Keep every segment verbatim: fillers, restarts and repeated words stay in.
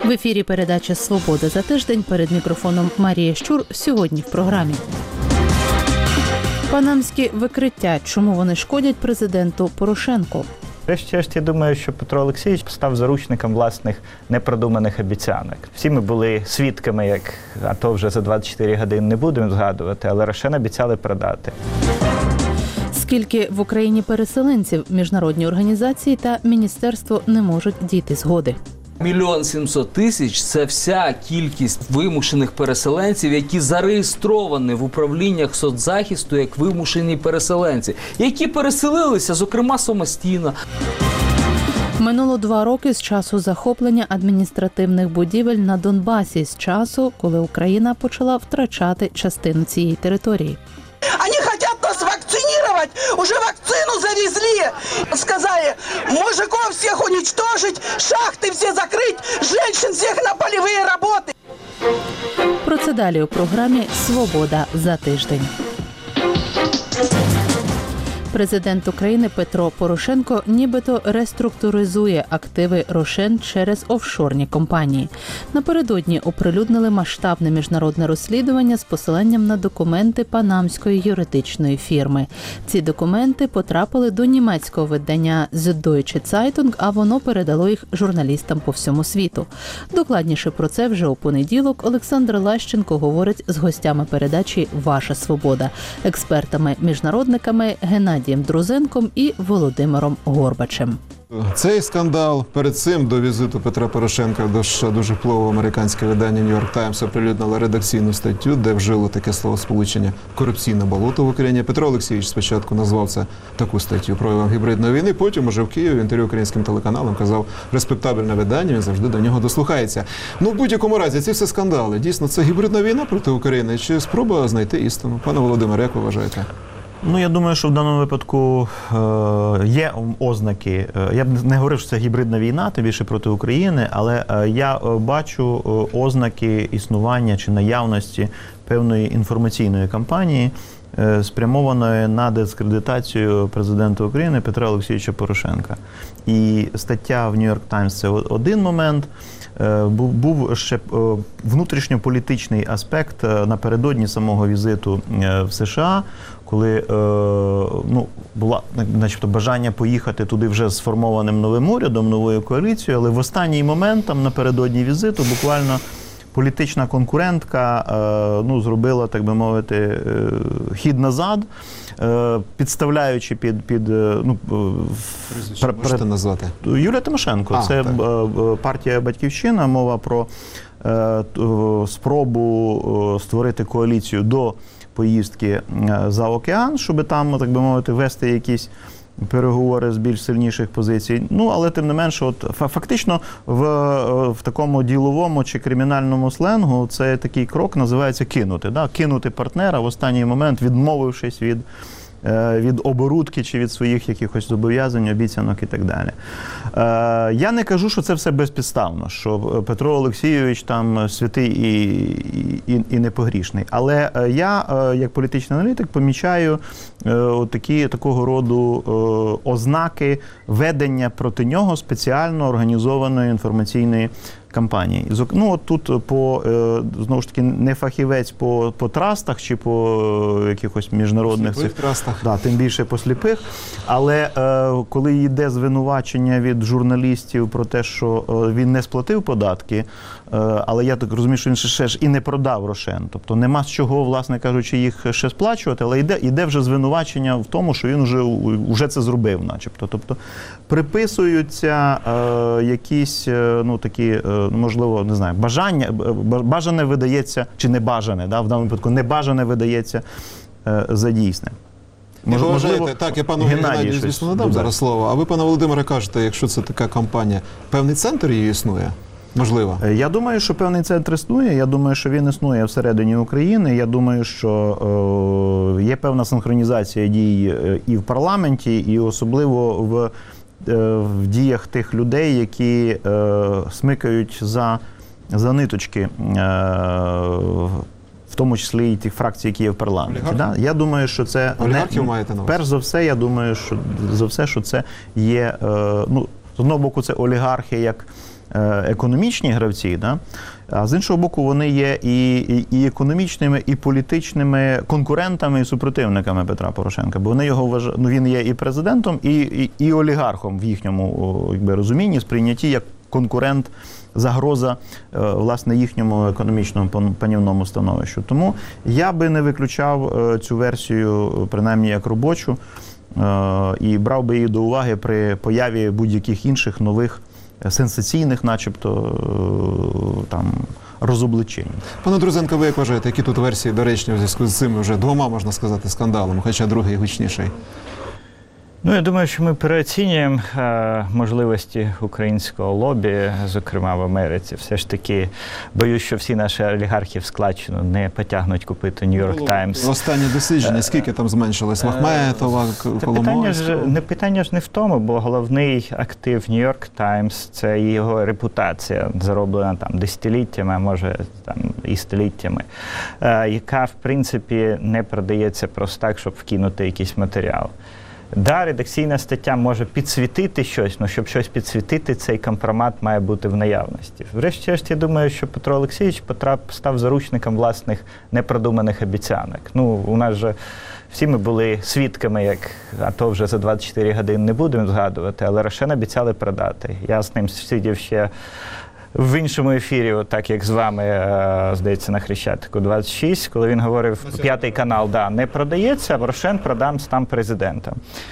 В ефірі передача «Свобода за тиждень». Перед мікрофоном Марія Щур. Сьогодні в програмі. Панамські викриття. Чому вони шкодять президенту Порошенку? Врешті-решт, я думаю, що Петро Олексійович став заручником власних непродуманих обіцянок. Всі ми були свідками, як, а то вже за двадцять чотири години не будемо згадувати, але Рошен обіцяли продати. Скільки в Україні переселенців, міжнародні організації та міністерство не можуть дійти згоди? Мільйон сімсот тисяч – це вся кількість вимушених переселенців, які зареєстровані в управліннях соцзахисту як вимушені переселенці, які переселилися, зокрема, самостійно. Минуло два роки з часу захоплення адміністративних будівель на Донбасі, з часу, коли Україна почала втрачати частину цієї території. Они хотят нас вакцинировать, уже вакцину завезли. Сказали, мужиков всех уничтожить, шахты все закрыть, женщин всех на полевые работы. Про це далі у програмі «Свобода за тиждень». Президент України Петро Порошенко нібито реструктуризує активи Рошен через офшорні компанії. Напередодні оприлюднили масштабне міжнародне розслідування з посиланням на документи панамської юридичної фірми. Ці документи потрапили до німецького видання Süddeutsche Zeitung, а воно передало їх журналістам по всьому світу. Докладніше про це вже у понеділок Олександр Лащенко говорить з гостями передачі «Ваша свобода», експертами-міжнародниками Геннадієм Друзенком і Володимиром Горбачем. Цей скандал перед цим до візиту Петра Порошенка до США дуже впливове американське видання New York Times оприлюднило редакційну статтю, де вжило таке словосполучення «корупційне болото в Україні». Петро Олексійович спочатку назвав це таку статтю проявом гібридної війни, потім уже в Києві в інтерв'ю українським телеканалам казав респектабельне видання, він завжди до нього дослухається. Ну, в будь-якому разі, ці всі скандали, дійсно, це гібридна війна проти України чи спроба знайти істину? Пане Володимире, як ви вважаєте? Ну, я думаю, що в даному випадку е, є ознаки. Е, я б не говорив, що це гібридна війна, тим більше проти України, але е, я е, бачу е, ознаки існування чи наявності певної інформаційної кампанії, е, спрямованої на дискредитацію президента України Петра Олексійовича Порошенка. І стаття в New York Times – це один момент. Був, був ще внутрішньополітичний аспект напередодні самого візиту в США, коли ну, було начебто бажання поїхати туди вже сформованим новим урядом, новою коаліцією, але в останній момент, там, напередодні візиту, буквально політична конкурентка ну, зробила, так би мовити, хід назад, підставляючи під... під ну, Прізвище можете назвати? Юлія Тимошенко. А, це так. Партія «Батьківщина». Мова про е, спробу створити коаліцію до поїздки за океан, щоб там, так би мовити, вести якісь переговори з більш сильніших позицій. Ну, але тим не менше, от фактично в, в такому діловому чи кримінальному сленгу це такий крок називається кинути. Да? Кинути партнера в останній момент, відмовившись від від оборудки чи від своїх якихось зобов'язань, обіцянок і так далі. Я не кажу, що це все безпідставно, що Петро Олексійович там святий і, і, і непогрішний. Але я, як політичний аналітик, помічаю такі, такого роду ознаки ведення проти нього спеціально організованої інформаційної кампанії. Ну, от тут, по, знову ж таки, не фахівець по, по трастах чи по якихось міжнародних цих трастах, да, тим більше по сліпих, але е, коли йде звинувачення від журналістів про те, що він не сплатив податки, е, але я так розумію, що він ще ж і не продав Рошен, тобто нема з чого, власне кажучи, їх ще сплачувати, але йде, йде вже звинувачення в тому, що він вже, вже це зробив, начебто. Тобто приписуються е, якісь, ну, такі, можливо, не знаю, бажання, бажане видається, чи не бажане, да, в даному випадку не бажане видається е, за дійсне. Може, можливо, так, я пану Геннадію, звісно, надам зараз слово. А ви, пане Володимире, кажете, якщо це така кампанія, певний центр її існує? Можливо. Я думаю, що певний центр існує. Я думаю, що він існує всередині України. Я думаю, що е, є певна синхронізація дій і в парламенті, і особливо в, е, в діях тих людей, які е, смикають за, за ниточки, е, в тому числі і тих фракцій, які є в парламенті. Да? Я думаю, що це... Олігархів маєте на увазі? Перш за все, я думаю, що за все, що це є... Е, ну, з одного боку це олігархи як економічні гравці, да? А з іншого боку вони є і, і, і економічними, і політичними конкурентами і супротивниками Петра Порошенка. Бо вони його вважають, ну він є і президентом, і, і, і олігархом в їхньому якби, розумінні, сприйнятті як конкурент, загроза власне їхньому економічному панівному становищу. Тому я би не виключав цю версію, принаймні як робочу, і брав би її до уваги при появі будь-яких інших нових сенсаційних, начебто, там, розоблачень. Пане Друзенко, ви як вважаєте, які тут версії доречні в зв'язку з цими вже двома, можна сказати, скандалами, хоча другий гучніший? Ну, я думаю, що ми переоцінюємо е, можливості українського лобі, зокрема в Америці. Все ж таки, боюсь, що всі наші олігархи в складчину не потягнуть купити Нью-Йорк Таймс. Останнє дослідження, скільки там зменшилось? Махметова, Коломойського? Не питання ж не в тому, бо головний актив Нью-Йорк Таймс – це його репутація, зароблена там десятиліттями, а може там і століттями, е, яка, в принципі, не продається просто так, щоб вкинути якийсь матеріал. Да, редакційна стаття може підсвітити щось, але щоб щось підсвітити, цей компромат має бути в наявності. Врешті-решт, я думаю, що Петро Олексійович потрап, став заручником власних непродуманих обіцянок. Ну, у нас же всі ми були свідками, як, а то вже за двадцять чотири години не будемо згадувати, але Рошен обіцяли продати. Я з ним сидів ще в іншому ефірі, так як з вами, здається, на Хрещатику двадцять шість, коли він говорив, п'ятий канал, да, не продається, а Рошен продам стам президентом.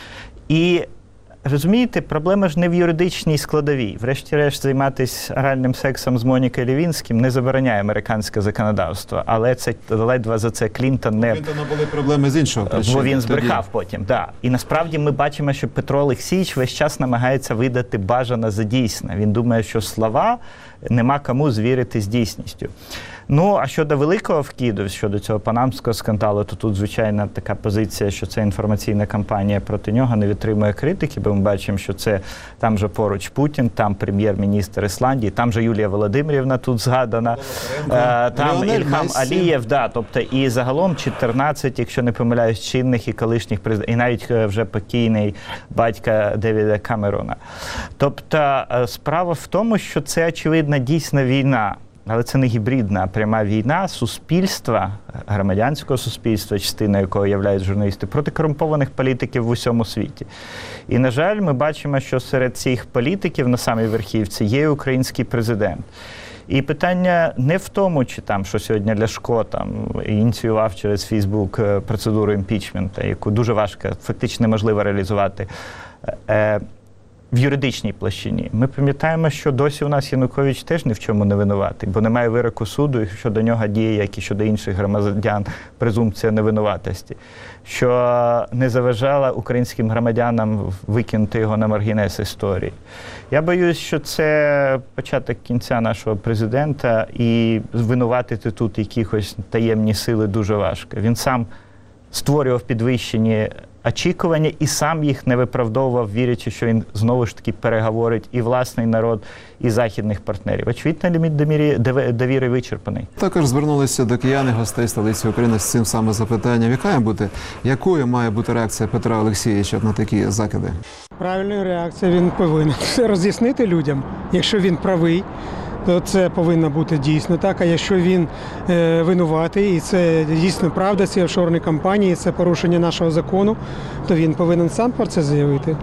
І, розумієте, проблема ж не в юридичній складовій. Врешті-решт, займатися оральним сексом з Монікою Левінським не забороняє американське законодавство, але це ледве за це Клінтон не... Клінтона були проблеми з іншого причини. Бо він збрехав тоді. Потім, да. І насправді ми бачимо, що Петро Олексійович весь час намагається видати бажане за дійсне. Він думає, що слова нема кому звірити з дійсністю. Ну, а щодо великого вкиду, щодо цього панамського скандалу, то тут, звичайно, така позиція, що це інформаційна кампанія проти нього не витримує критики, бо ми бачимо, що це там же поруч Путін, там прем'єр-міністр Ісландії, там же Юлія Володимирівна тут згадана, е, там Леонель Ільхам Мессі. Алієв, да, тобто і загалом чотирнадцять, якщо не помиляюсь, чинних і колишніх президентів, і навіть вже покійний батька Девіда Камерона. Тобто справа в тому, що це, очевидно, дійсна війна. Але це не гібридна, а пряма війна суспільства, громадянського суспільства, частиною якого являють журналісти, проти корумпованих політиків в усьому світі. І, на жаль, ми бачимо, що серед цих політиків на самій верхівці є український президент. І питання не в тому, чи там, що сьогодні Ляшко там ініціював через Фейсбук процедуру імпічменту, яку дуже важко, фактично неможливо реалізувати в юридичній площині. Ми пам'ятаємо, що досі у нас Янукович теж ні в чому не винуватий, бо немає вироку суду, і щодо нього діє, як і щодо інших громадян, презумпція невинуватості, що не заважала українським громадянам викинути його на маргінес історії. Я боюсь, що це початок кінця нашого президента, і винуватити тут якихось таємні сили дуже важко. Він сам створював підвищені очікування і сам їх не виправдовував, вірячи, що він знову ж таки переговорить і власний народ, і західних партнерів. Очевидно, ліміт довіри вичерпаний. Також звернулися до киян і гостей столиці України з цим саме запитанням. Яка має бути, якою має бути реакція Петра Олексійовича на такі закиди? Правильною реакцією він повинен все роз'яснити людям. Якщо він правий, то це повинно бути дійсно так. А якщо він е, винуватий, і це дійсно правда, ці офшорні компанії, це порушення нашого закону, то він повинен сам про це заявити.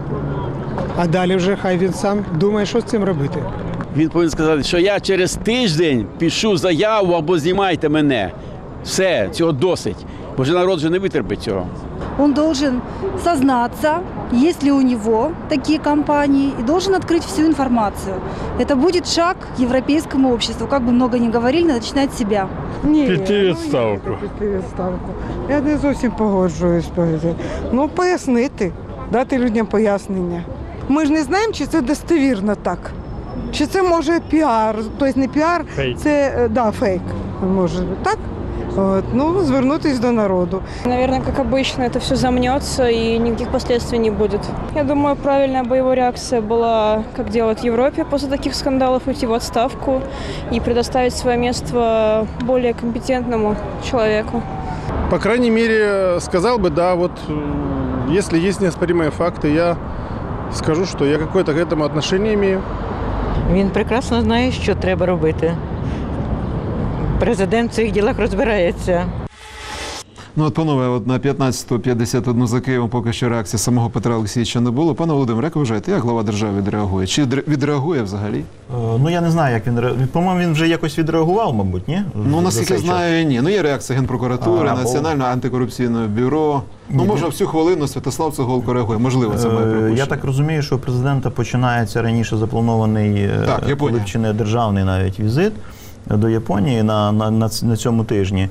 А далі вже хай він сам думає, що з цим робити. Він повинен сказати, що я через тиждень пишу заяву або знімайте мене. Все, цього досить. Бо вже народ вже не витерпить цього. Он должен сознаться, есть ли у него такие компании, и должен открыть всю информацию. Это будет шаг к европейскому обществу. Как бы много ни говорили, надо начинать с себя. Ні, піти відставку. Ну, піти відставку. Я не зовсім погоджуюсь. Ну, пояснити, дати людям пояснення. Ми ж не знаємо, чи це достовірно так. Чи це може піар, тобто не піар, фейк. Це да, фейк. Може бути так. Вот. Ну, звернутись до народу. Наверное, как обычно, это все замнется и никаких последствий не будет. Я думаю, правильная бы его реакция была, как делают в Европе после таких скандалов, уйти в отставку и предоставить свое место более компетентному человеку. По крайней мере, сказал бы, да, вот если есть неоспоримые факты, я скажу, что я какое-то к этому отношение имею. Він прекрасно знає, що треба робити. Президент в цих ділах розбирається. Ну от, панове, от на п'ятнадцяту п'ятдесят один за Києвом поки що реакції самого Петра Олексійовича не було. Пане Володимире, як ви вважаєте, як глава держави відреагує? Чи відреагує взагалі? Е, ну, я не знаю, як він реагує. По-моєму, він вже якось відреагував, мабуть, ні? Ну, наскільки знаю, ні. Ну, є реакція Генпрокуратури, а, Національного бо... антикорупційного бюро. Ну, може, всю хвилину Святослав Цеголко реагує. Можливо, це має припущення. Я так розумію, що у президента починається раніше запланований, так, коли вчине державний навіть візит до Японії на, на, на, на цьому тижні.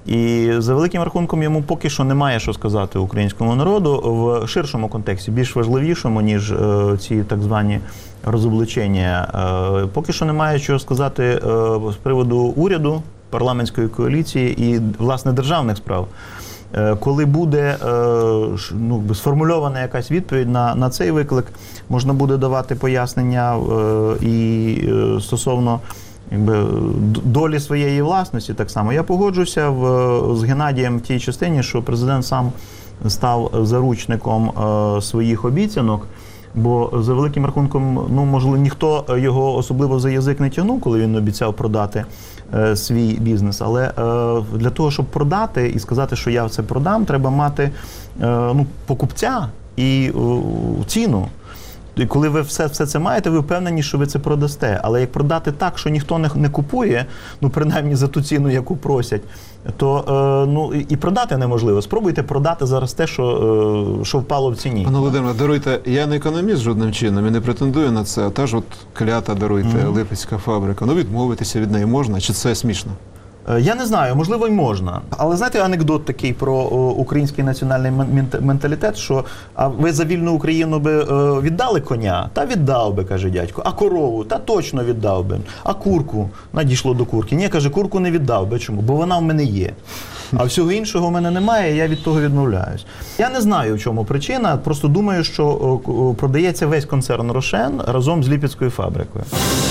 І за великим рахунком йому поки що немає що сказати українському народу в ширшому контексті, більш важливішому, ніж е, ці так звані розоблачення. Е, поки що немає чого сказати е, з приводу уряду, парламентської коаліції і, власне, державних справ. Е, коли буде е, ну, сформульована якась відповідь на, на цей виклик, можна буде давати пояснення е, і е, стосовно якби долі своєї власності так само. Я погоджуся в, з Геннадієм в тій частині, що президент сам став заручником е, своїх обіцянок, бо за великим рахунком, ну, можливо, ніхто його особливо за язик не тягнув, коли він обіцяв продати е, свій бізнес. Але е, для того, щоб продати і сказати, що я це продам, треба мати е, ну, покупця і е, ціну. І коли ви все, все це маєте, ви впевнені, що ви це продасте. Але як продати так, що ніхто не, не купує, ну, принаймні за ту ціну, яку просять, то е, ну, і продати неможливо. Спробуйте продати зараз те, що, е, що впало в ціні. Пане Володимире, даруйте, я не економіст жодним чином і не претендую на це. Та ж от клята, даруйте, mm-hmm. Липецька фабрика. Ну, відмовитися від неї можна? Чи це смішно? Я не знаю, можливо, й можна. Але знаєте, анекдот такий про о, український національний менталітет, що а ви за вільну Україну би о, віддали коня? Та віддав би, каже дядько. А корову? Та точно віддав би. А курку? Надійшло до курки. Ні, каже, курку не віддав би. Чому? Бо вона в мене є. А всього іншого в мене немає, і я від того відмовляюсь. Я не знаю, в чому причина, просто думаю, що о, продається весь концерн «Рошен» разом з Липецькою фабрикою.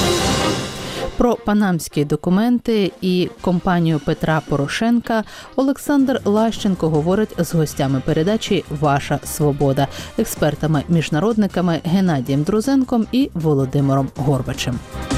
Про панамські документи і компанію Петра Порошенка Олександр Лащенко говорить з гостями передачі «Ваша свобода», експертами-міжнародниками Геннадієм Друзенком і Володимиром Горбачем.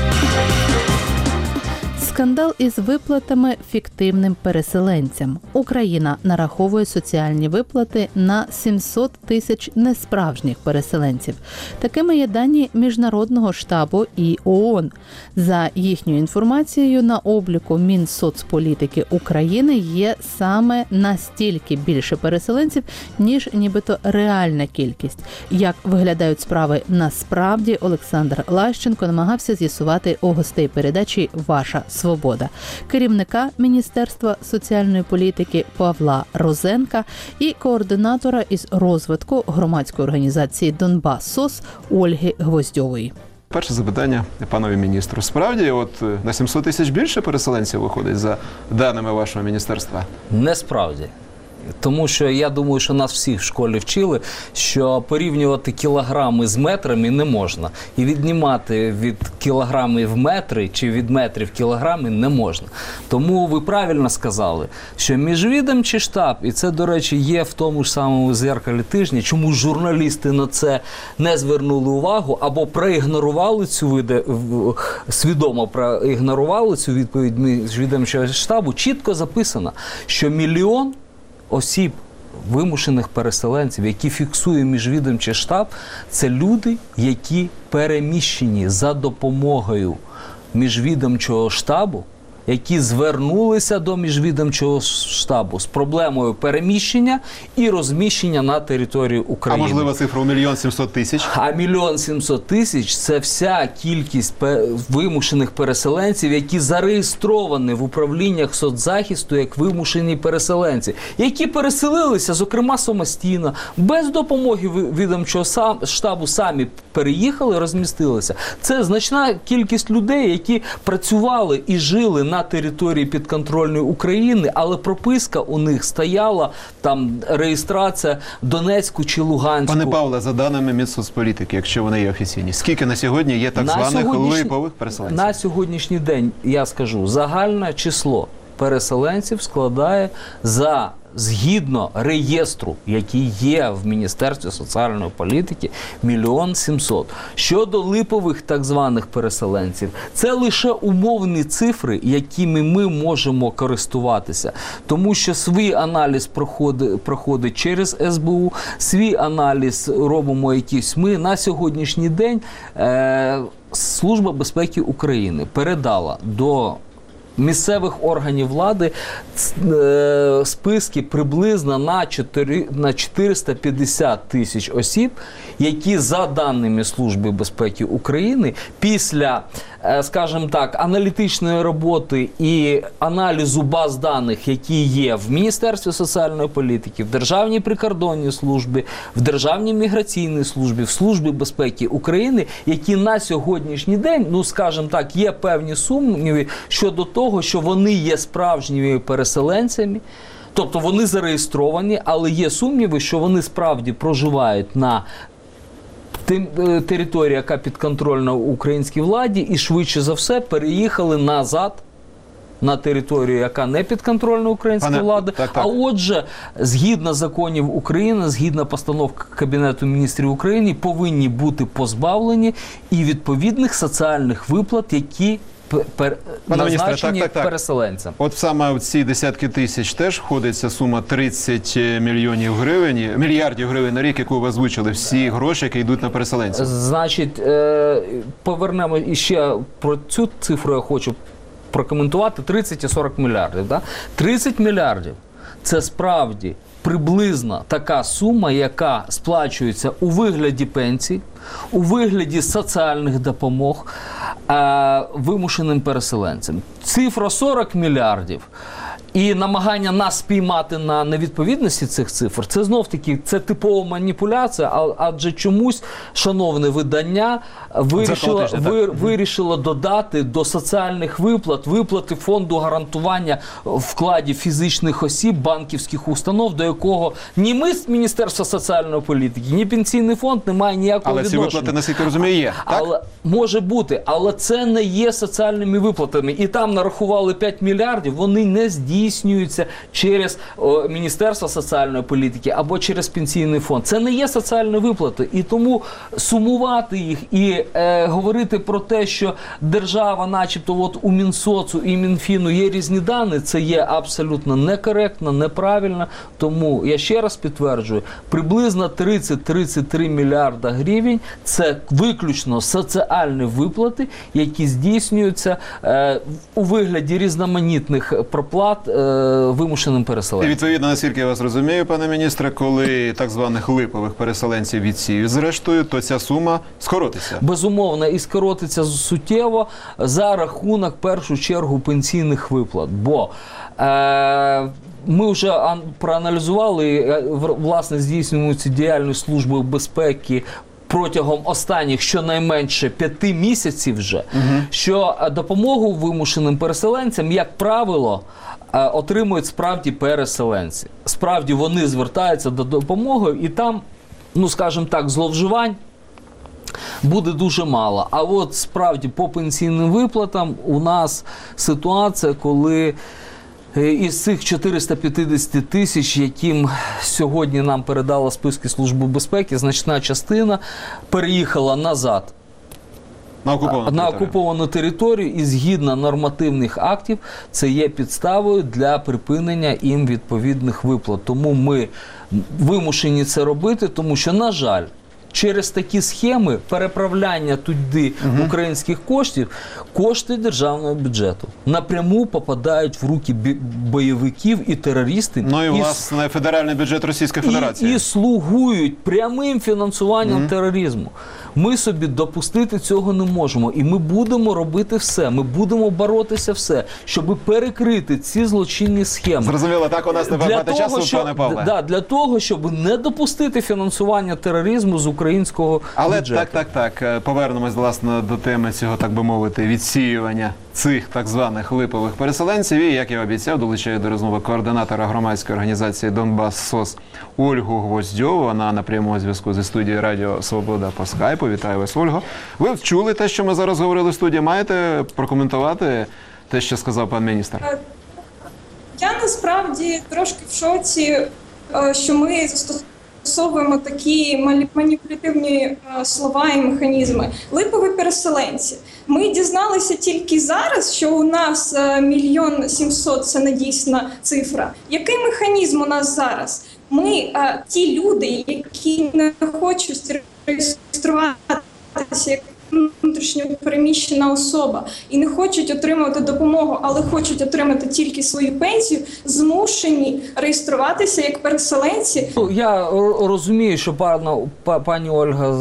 Скандал із виплатами фіктивним переселенцям. Україна нараховує соціальні виплати на сімсот тисяч несправжніх переселенців. Такими є дані Міжнародного штабу і ООН. За їхньою інформацією, на обліку Мінсоцполітики України є саме настільки більше переселенців, ніж нібито реальна кількість. Як виглядають справи насправді, Олександр Лащенко намагався з'ясувати у гостей передачі «Ваша свобода», керівника Міністерства соціальної політики Павла Розенка і координатора із розвитку громадської організації «Донбас-СОС» Ольги Гвоздьової. Перше запитання панові міністру. Справді, от на сімсот тисяч більше переселенців виходить за даними вашого міністерства? Не справді. Тому що я думаю, що нас всіх в школі вчили, що порівнювати кілограми з метрами не можна. І віднімати від кілограмів метри чи від метрів кілограми не можна. Тому ви правильно сказали, що міжвідомчий штаб, і це, до речі, є в тому ж самому «Зеркалі тижня», чому журналісти на це не звернули увагу або проігнорували цю види, свідомо проігнорували цю відповідь міжвідомчого штабу, чітко записано, що мільйон осіб, вимушених переселенців, які фіксує міжвідомчий штаб, це люди, які переміщені за допомогою міжвідомчого штабу, які звернулися до міжвідомчого штабу з проблемою переміщення і розміщення на території України. А можливо цифра у мільйон сімсот тисяч? А мільйон сімсот тисяч – це вся кількість вимушених переселенців, які зареєстровані в управліннях соцзахисту як вимушені переселенці, які переселилися, зокрема самостійно, без допомоги відомчого штабу самі переїхали, розмістилися. Це значна кількість людей, які працювали і жили на території підконтрольної України, але прописка у них стояла, там реєстрація в Донецьку чи Луганську. Пане Павле, за даними Мінсоцполітики, якщо вони є офіційні, скільки на сьогодні є так на званих липових переселенців? На сьогоднішній день, я скажу, загальне число переселенців складає за згідно реєстру, який є в Міністерстві соціальної політики, мільйон сімсот. Щодо липових так званих переселенців, це лише умовні цифри, якими ми можемо користуватися. Тому що свій аналіз проходить, проходить через ес бе у, свій аналіз робимо якийсь ми. На сьогоднішній день е, Служба безпеки України передала до місцевих органів влади е, списки приблизно на, чотири, на чотириста п'ятдесят тисяч осіб, які за даними Служби безпеки України після, е, скажімо так, аналітичної роботи і аналізу баз даних, які є в Міністерстві соціальної політики, в Державній прикордонній службі, в Державній міграційній службі, в Службі безпеки України, які на сьогоднішній день, ну, скажімо так, є певні сумніви щодо того, того, що вони є справжніми переселенцями, тобто вони зареєстровані, але є сумніви, що вони справді проживають на території, яка підконтрольна українській владі, і швидше за все переїхали назад на територію, яка не підконтрольна української влади. Так, так. А отже, згідно законів України, згідно постанов Кабінету міністрів України, повинні бути позбавлені і відповідних соціальних виплат, які Пер... назначені так, так, так. переселенцям. От саме в ці десятки тисяч теж входить ця сума тридцять мільйонів гривень, мільярдів гривень на рік, яку ви озвучили, всі гроші, які йдуть на переселенців. Значить, повернемо іще про цю цифру, я хочу прокоментувати, тридцять і сорок мільярдів. Да? тридцять мільярдів – це справді приблизно така сума, яка сплачується у вигляді пенсій, у вигляді соціальних допомог е, вимушеним переселенцям. Цифра сорок мільярдів і намагання нас спіймати на невідповідності цих цифр, це знов-таки, це типова маніпуляція, адже чомусь шановне видання вирішило, ви, вирішило додати до соціальних виплат, виплати фонду гарантування вкладів фізичних осіб, банківських установ, до якого ні ми з Міністерства соціальної політики, ні Пенсійний фонд не має ніякого але відношення. Але ці виплати, наскільки розумію, є, так? Але, може бути, але це не є соціальними виплатами. І там нарахували п'ять мільярдів, вони не здійснюються через о, Міністерство соціальної політики або через Пенсійний фонд. Це не є соціальні виплати. І тому сумувати їх і е, говорити про те, що держава, начебто, от у Мінсоцу і Мінфіну є різні дані, це є абсолютно некоректно, неправильно. Тому я ще раз підтверджую, приблизно тридцять - тридцять три мільярда гривень – це виключно соціальні виплати, які здійснюються е, у вигляді різноманітних проплат е, вимушеним переселенцям. І відповідно, наскільки я вас розумію, пане міністре, коли так званих липових переселенців відсіють зрештою, то ця сума скоротиться. Безумовно, і скоротиться суттєво за рахунок, в першу чергу, пенсійних виплат. Бо е, ми вже проаналізували, власне, здійснюється діяльність Служби безпеки протягом останніх щонайменше п'яти місяців вже, угу. що допомогу вимушеним переселенцям, як правило, отримують справді переселенці. Справді вони звертаються до допомоги, і там, ну скажімо так, зловживань буде дуже мало. А от справді по пенсійним виплатам у нас ситуація, коли із цих чотириста п'ятдесят тисяч, яким сьогодні нам передала списки Служби безпеки, значна частина переїхала назад на окуповану, на окуповану територію, і згідно нормативних актів це є підставою для припинення їм відповідних виплат. Тому ми вимушені це робити, тому що, на жаль, через такі схеми переправляння туди угу. українських коштів, кошти державного бюджету напряму попадають в руки бойовиків і терористів. Ну і, власне, федеральний бюджет Російської Федерації. І, і слугують прямим фінансуванням угу. тероризму. Ми собі допустити цього не можемо. І ми будемо робити все, ми будемо боротися все, щоб перекрити ці злочинні схеми. Зрозуміло, так у нас не багато часу, що, пане Павле. Да, для того, щоб не допустити фінансування тероризму з українського Але бюджету. Але так, так, так, повернемось, власне, до теми цього, так би мовити, відсіювання цих так званих липових переселенців. І, як я обіцяв, долучаю до розмови координатора громадської організації «Донбас-СОС» Ольгу Гвоздьову. Вона на прямому зв'язку зі студією Радіо Свобода по скайпу. Вітаю вас, Ольго. Ви чули те, що ми зараз говорили в студії? Маєте прокоментувати те, що сказав пан міністр? Я насправді трошки в шоці, що ми застосовуємо такі маніпулятивні слова і механізми. Липові переселенці. Ми дізналися тільки зараз, що у нас мільйон сімсот – це не дійсна цифра. Який механізм у нас зараз? Ми, ті люди, які не хочуть реєструватися як внутрішньо переміщена особа і не хочуть отримувати допомогу, але хочуть отримати тільки свою пенсію, змушені реєструватися як переселенці. Я розумію, що пана, пані Ольга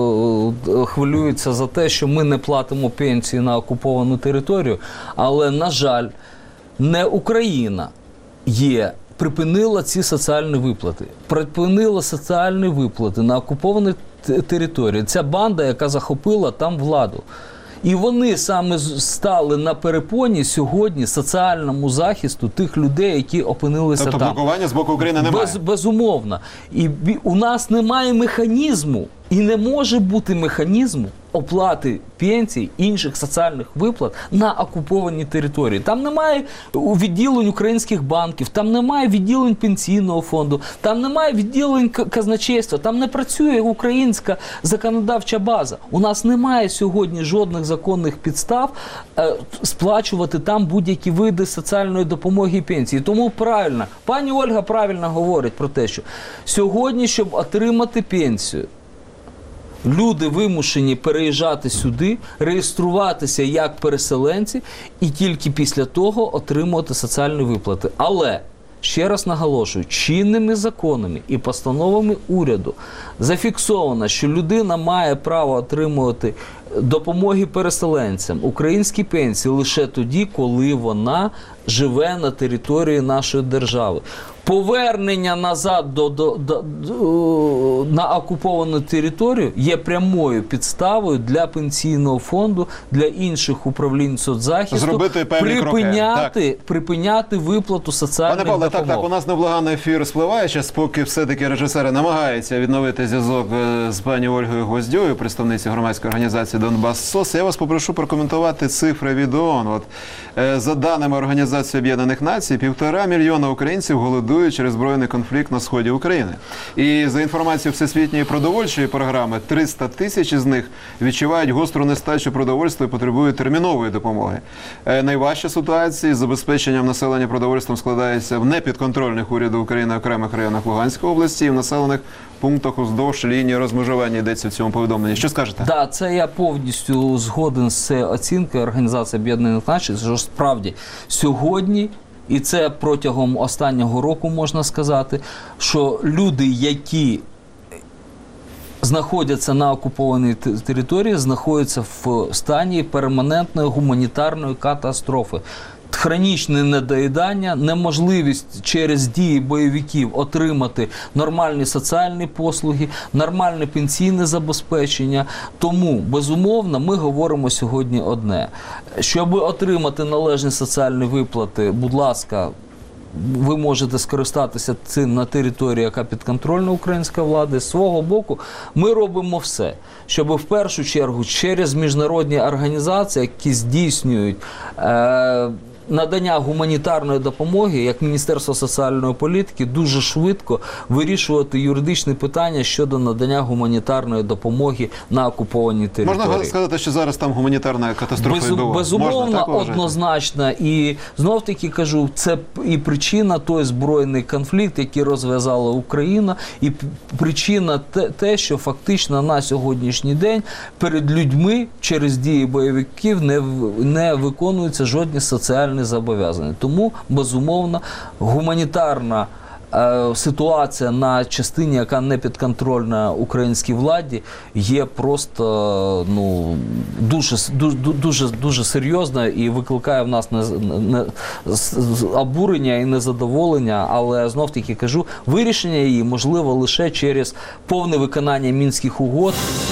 хвилюється за те, що ми не платимо пенсії на окуповану територію, але, на жаль, не Україна є припинила ці соціальні виплати. Припинила соціальні виплати на окупованій території. Ця банда, яка захопила там владу. І вони саме стали на перепоні сьогодні соціальному захисту тих людей, які опинилися тобто, там. Тобто блокування з боку України немає? Без, безумовно. І у нас немає механізму, і не може бути механізму оплати пенсій, інших соціальних виплат на окупованій території. Там немає відділень українських банків, там немає відділень пенсійного фонду, там немає відділень казначейства, там не працює українська законодавча база. У нас немає сьогодні жодних законних підстав е, сплачувати там будь-які види соціальної допомоги і пенсії. Тому правильно, пані Ольга правильно говорить про те, що сьогодні, щоб отримати пенсію, люди вимушені переїжджати сюди, реєструватися як переселенці і тільки після того отримувати соціальні виплати. Але, ще раз наголошую, чинними законами і постановами уряду зафіксовано, що людина має право отримувати допомоги переселенцям, українські пенсії лише тоді, коли вона живе на території нашої держави. Повернення назад до, до, до, до, на окуповану територію є прямою підставою для пенсійного фонду, для інших управлінь соцзахисту зробити певні припиняти, кроки. припиняти виплату соціальних Пане Павле, допомог. так, так, у нас невблаганний ефір спливає, час, поки все-таки режисери намагаються відновити зв'язок з пані Ольгою Гвоздьою, представницею громадської організації «Донбас СОС». Я вас попрошу прокоментувати цифри від ООН. От, за даними Організації Об'єднаних Націй, півтора мільйона українців голодують через збройний конфлікт на сході України. І за інформацією Всесвітньої продовольчої програми, триста тисяч із них відчувають гостру нестачу продовольства і потребують термінової допомоги. Найважча ситуація з забезпеченням населення продовольством складається в непідконтрольних уряду України окремих районах Луганської області і в населених пунктах уздовж лінії розмежування, йдеться в цьому повідомленні. Що скажете? Так, да, це я повністю згоден з оцінкою Організації Об'єднаних Націй, що справді сьогодні, і це протягом останнього року можна сказати, що люди, які знаходяться на окупованій території, знаходяться в стані перманентної гуманітарної катастрофи. Хронічне недоїдання, неможливість через дії бойовиків отримати нормальні соціальні послуги, нормальне пенсійне забезпечення. Тому, безумовно, ми говоримо сьогодні одне. Щоб отримати належні соціальні виплати, будь ласка, ви можете скористатися цим на території, яка підконтрольна української влади. З свого боку, ми робимо все, щоб в першу чергу через міжнародні організації, які здійснюють е- надання гуманітарної допомоги, як Міністерство соціальної політики, дуже швидко вирішувати юридичні питання щодо надання гуманітарної допомоги на окупованій території. Можна сказати, що зараз там гуманітарна катастрофа Безум, відбувається? Безумовно, однозначно. І знов-таки кажу, це і причина той збройний конфлікт, який розв'язала Україна, і причина те, те, що фактично на сьогоднішній день перед людьми через дії бойовиків не, не виконуються жодні соціальні зобов'язання. Тому, безумовно, гуманітарна е, ситуація на частині, яка не підконтрольна українській владі, є просто ну, дуже, дуже, дуже, дуже серйозна і викликає в нас не, не, обурення і незадоволення, але знов-таки кажу, вирішення її можливо лише через повне виконання Мінських угод.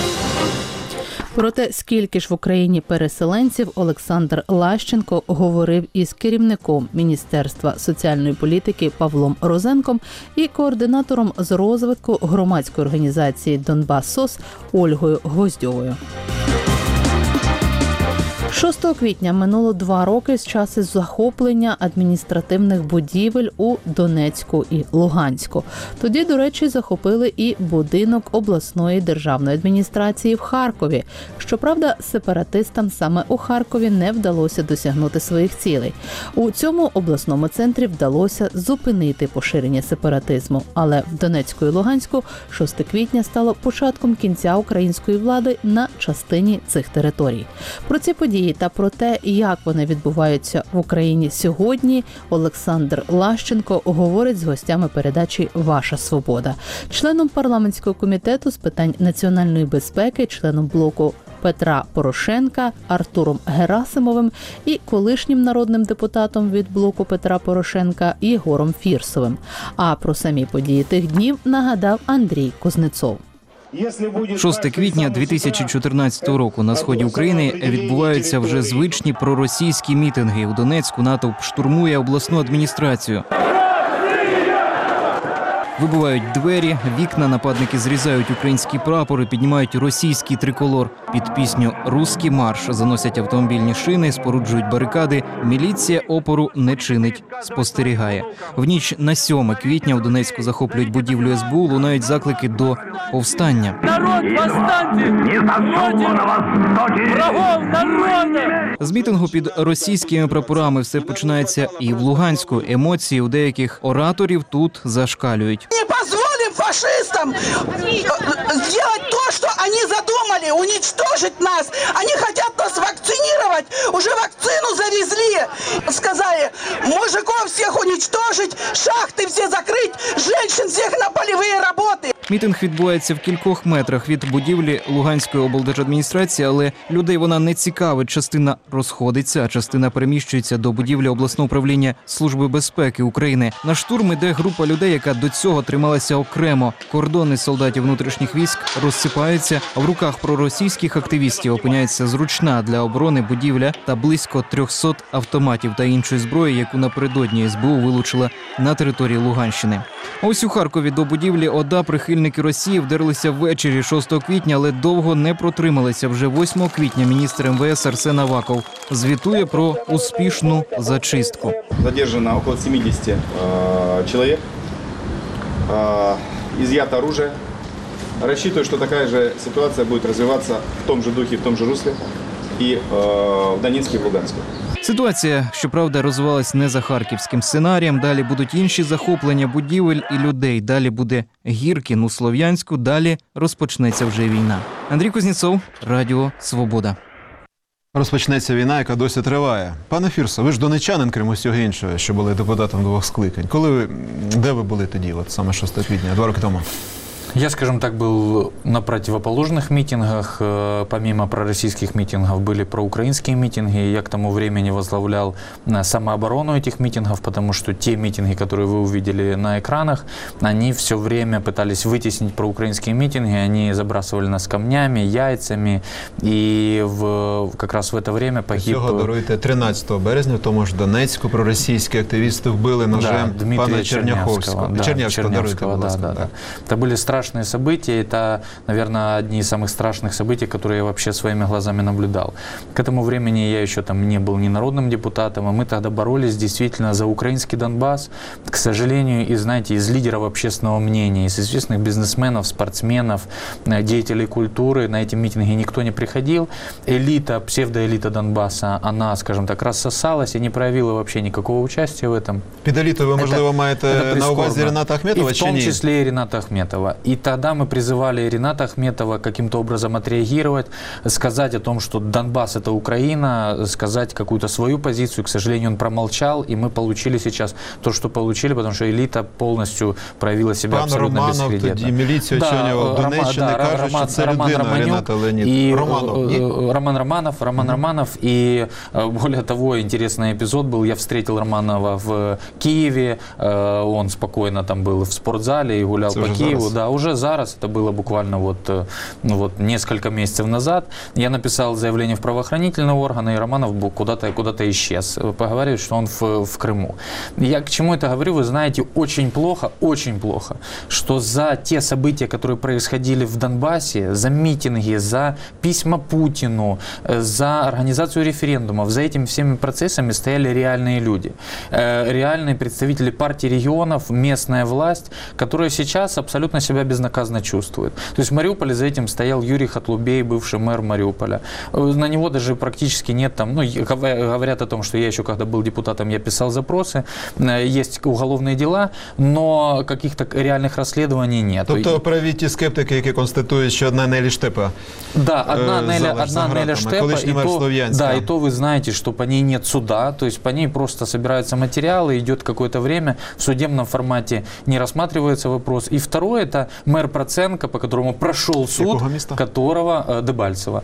Про те, скільки ж в Україні переселенців, Олександр Лащенко говорив із керівником Міністерства соціальної політики Павлом Розенком і координатором з розвитку громадської організації «Донбас СОС» Ольгою Гвоздьовою. шостого квітня минуло два роки з часу захоплення адміністративних будівель у Донецьку і Луганську. Тоді, до речі, захопили і будинок обласної державної адміністрації в Харкові. Щоправда, сепаратистам саме у Харкові не вдалося досягнути своїх цілей. У цьому обласному центрі вдалося зупинити поширення сепаратизму. Але в Донецьку і Луганську шостого квітня стало початком кінця української влади на частині цих територій. Про ці події та про те, як вони відбуваються в Україні сьогодні, Олександр Лащенко говорить з гостями передачі «Ваша свобода», членом парламентського комітету з питань національної безпеки, членом блоку Петра Порошенка Артуром Герасимовим і колишнім народним депутатом від блоку Петра Порошенка Єгором Фірсовим. А про самі події тих днів нагадав Андрій Кузнецов. шостого квітня дві тисячі чотирнадцятого року на сході України відбуваються вже звичні проросійські мітинги. У Донецьку натовп штурмує обласну адміністрацію. Вибивають двері, вікна, нападники зрізають українські прапори, піднімають російський триколор. Під пісню «Русський марш» заносять автомобільні шини, споруджують барикади. Міліція опору не чинить, спостерігає. В ніч на сьоме квітня у Донецьку захоплюють будівлю ес бе у, лунають заклики до повстання. Народ, восстаньте! Врагов народу! З мітингу під російськими прапорами все починається і в Луганську. Емоції у деяких ораторів тут зашкалюють. Не позволим фашистам сделать то, что они задумали, уничтожить нас. Они хотят нас вакцинировать. Уже вакцину завезли. Сказали, мужиков всех уничтожить, шахты все закрыть, женщин всех на полевые работы. Мітинг відбувається в кількох метрах від будівлі Луганської облдержадміністрації, але людей вона не цікавить. Частина розходиться, а частина переміщується до будівлі обласного управління Служби безпеки України. На штурм іде група людей, яка до цього трималася окремо. Кордони солдатів внутрішніх військ розсипаються, а в руках проросійських активістів опиняється зручна для оборони будівля та близько трьохсот автоматів та іншої зброї, яку напередодні ес бе у вилучила на території Луганщини. Ось у Харкові до будівлі ОДА прихильники Росії вдерлися ввечері шостого квітня, але довго не протрималися. Вже восьмого квітня міністр ем ве ес Арсен Аваков звітує про успішну зачистку. Задержано около сімдесят э, человек, э, изъято оружие. Рассчитываю, что такая же ситуация будет развиваться в том же духе, в том же русле и э, в Донецке и в Луганске. Ситуація, щоправда, розвивалась не за харківським сценарієм. Далі будуть інші захоплення будівель і людей. Далі буде Гіркін у Слов'янську. Далі розпочнеться вже війна. Андрій Кузнєцов, Радіо Свобода. Розпочнеться війна, яка досі триває. Пане Фірсо, ви ж донеччанин, крім усього іншого, що були депутатом двох скликань. Коли ви, де ви були тоді, от саме шостого квітня, два роки тому? Я, скажем так, был на противоположных митингах. Помимо пророссийских митингов были проукраинские митинги. Я к тому времени возглавлял самооборону этих митингов, потому что те митинги, которые вы увидели на экранах, они все время пытались вытеснить проукраинские митинги. Они забрасывали нас камнями, яйцами. И в, как раз в это время погиб... Всього, даруйте, тринадцятого березня в тому ж Донецьку проросійські активісти вбили ножем да, пана Черняховського. Да, Чернявського, Чернявского, даруйте, да, да, да, да. Это были страшные события. Это, наверное, одни из самых страшных событий, которые я вообще своими глазами наблюдал. К этому времени я еще там не был ни народным депутатом, а мы тогда боролись действительно за украинский Донбасс. К сожалению, и, знаете, из лидеров общественного мнения, из известных бизнесменов, спортсменов, деятелей культуры на эти митинги никто не приходил. Элита, псевдоэлита Донбасса, она, скажем так, рассосалась и не проявила вообще никакого участия в этом. Під елітою ви, можливо, это, маєте это на увазі Рената Ахметова, и в том числе и Рената Ахметова. И тогда мы призывали Рената Ахметова каким-то образом отреагировать, сказать о том, что Донбасс – это Украина, сказать какую-то свою позицию. К сожалению, он промолчал, и мы получили сейчас то, что получили, потому что элита полностью проявила себя Пан абсолютно Романов, бесхребетно. тоді міліцію да, очолював Донеччини, да, кажуть, Роман, що це Роман людина Романюк Рената Леонід. и Романов, ні? Роман Романов, Роман mm-hmm. Романов. И более того, интересный эпизод был, я встретил Романова в Киеве, он спокойно там был в спортзале и гулял это по Киеву. Да, уже уже зараз, это было буквально вот, ну, вот несколько месяцев назад, я написал заявление в правоохранительные органы, и Романов куда-то куда-то исчез. Поговаривают, что он в, в Крыму. Я к чему это говорю, вы знаете, очень плохо, очень плохо, что за те события, которые происходили в Донбассе, за митинги, за письма Путину, за организацию референдумов, за этими всеми процессами стояли реальные люди. Реальные представители партии регионов, местная власть, которая сейчас абсолютно себя безнаказанно чувствует. То есть в Мариуполе за этим стоял Юрий Хатлубей, бывший мэр Мариуполя. На него даже практически нет там, ну, говорят о том, что я еще когда был депутатом, я писал запросы, есть уголовные дела, но каких-то реальных расследований нет. Тобто праві ті скептики, які констатують, що одна Нелі Штепа. Да, одна Неля, одна Неля Штепа, и то, да, и то вы знаете, что по ней нет суда, то есть по ней просто собираются материалы, идет какое-то время, в судебном формате не рассматривается вопрос. И второе, это мэр Проценко, по которому прошел суд, которого, Дебальцева,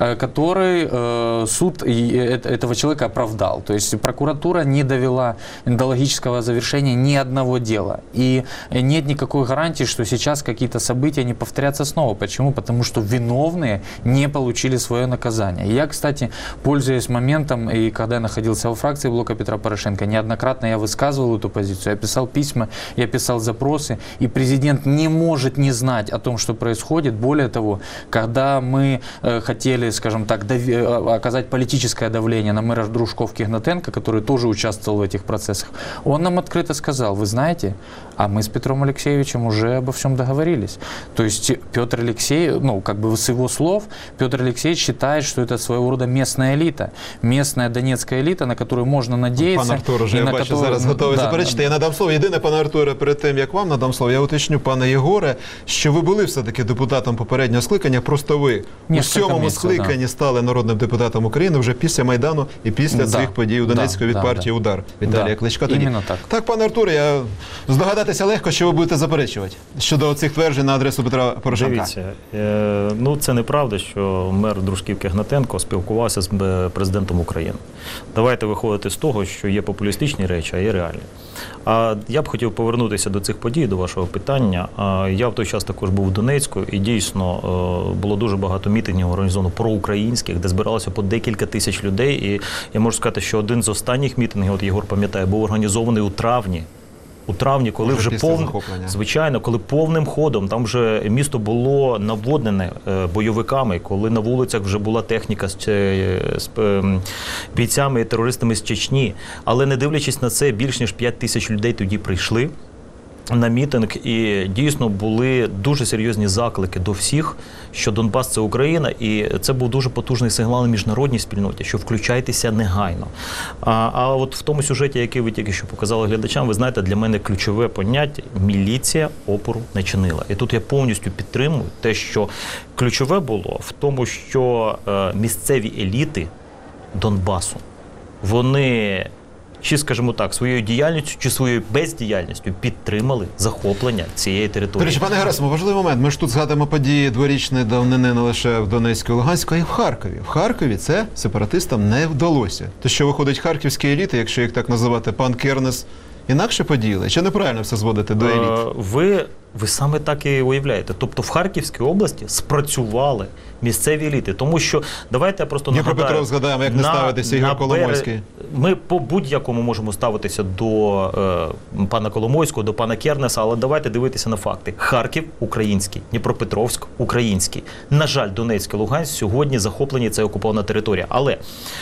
который суд этого человека оправдал. То есть прокуратура не довела до логического завершения ни одного дела. И нет никакой гарантии, что сейчас какие-то события не повторятся снова. Почему? Потому что виновные не получили свое наказание. Я, кстати, пользуясь моментом, и когда я находился во фракции блока Петра Порошенко, неоднократно я высказывал эту позицию, я писал письма, я писал запросы, и президент не может не знать о том, что происходит. Более того, когда мы э, хотели, скажем так, дави, оказать политическое давление на мэра Дружков-Кигнатенко, который тоже участвовал в этих процессах, он нам открыто сказал: вы знаете, а мы с Петром Алексеевичем уже обо всем договорились. То есть Петр Алексеевич, ну, как бы с его слов, Петр Алексеевич считает, что это своего рода местная элита, местная донецкая элита, на которую можно надеяться. Пан Артур, вже я бачу, которую... зараз готовий да, заперечити. Да. Я надам слово. Єдине, пане Артуре, перед тим, як вам надам слово, я уточню, пане Єгоре, що ви були все-таки депутатом попереднього скликання, просто ви у сьомому скликанні да. стали народним депутатом України вже після Майдану і після да. цих подій у Донецьку да, від да, партії да. «Удар» Віталія да. Кличка. Тоді. Так. так, пане Артуре, я здогадатися легко, що ви будете заперечувати щодо цих тверджень на адресу Петра Порошенка. Дивіться, е, ну це неправда, що мер Дружків-Кигнатенко спілкувався з президентом України. Давайте виходити з того, що є популістичні речі, а є реальні. А я б хотів повернутися до цих подій, до вашого питання. Я в той час також був в Донецьку, і дійсно було дуже багато мітингів організовано проукраїнських, де збиралося по декілька тисяч людей. І я можу сказати, що один з останніх мітингів, от Єгор пам'ятає, був організований у травні. У травні, коли вже, вже повним, звичайно, коли повним ходом, там вже місто було наводнене е, бойовиками, коли на вулицях вже була техніка з, з е, бійцями і терористами з Чечні. Але не дивлячись на це, більш ніж п'ять тисяч людей тоді прийшли на мітинг, і дійсно були дуже серйозні заклики до всіх, що Донбас – це Україна, і це був дуже потужний сигнал міжнародній спільноті, що включайтеся негайно. А, а от в тому сюжеті, який ви тільки що показали глядачам, ви знаєте, для мене ключове поняття – міліція опору не чинила. І тут я повністю підтримую те, що ключове було в тому, що е, місцеві еліти Донбасу, вони... чи, скажімо так, своєю діяльністю, чи своєю бездіяльністю підтримали захоплення цієї території. До речі, пане Герасимов, важливий момент. Ми ж тут згадуємо події дворічної давнини не лише в Донецьку і Луганську, а й в Харкові. В Харкові це сепаратистам не вдалося. То, що виходить харківські еліти, якщо їх так називати, пан Кернес, інакше поділи? Чи неправильно все зводити до еліт? Ви, ви саме так і уявляєте. Тобто в Харківській області спрацювали місцеві еліти. Тому що, давайте я просто нагадаю... Дніпропетров згадаємо, як не ставитися Ігор Коломойський. Ми по будь-якому можемо ставитися до е, пана Коломойського, до пана Кернеса, але давайте дивитися на факти. Харків – український, Дніпропетровськ – український. На жаль, Донецьк і Луганськ сьогодні захоплені, це окупована територія. Але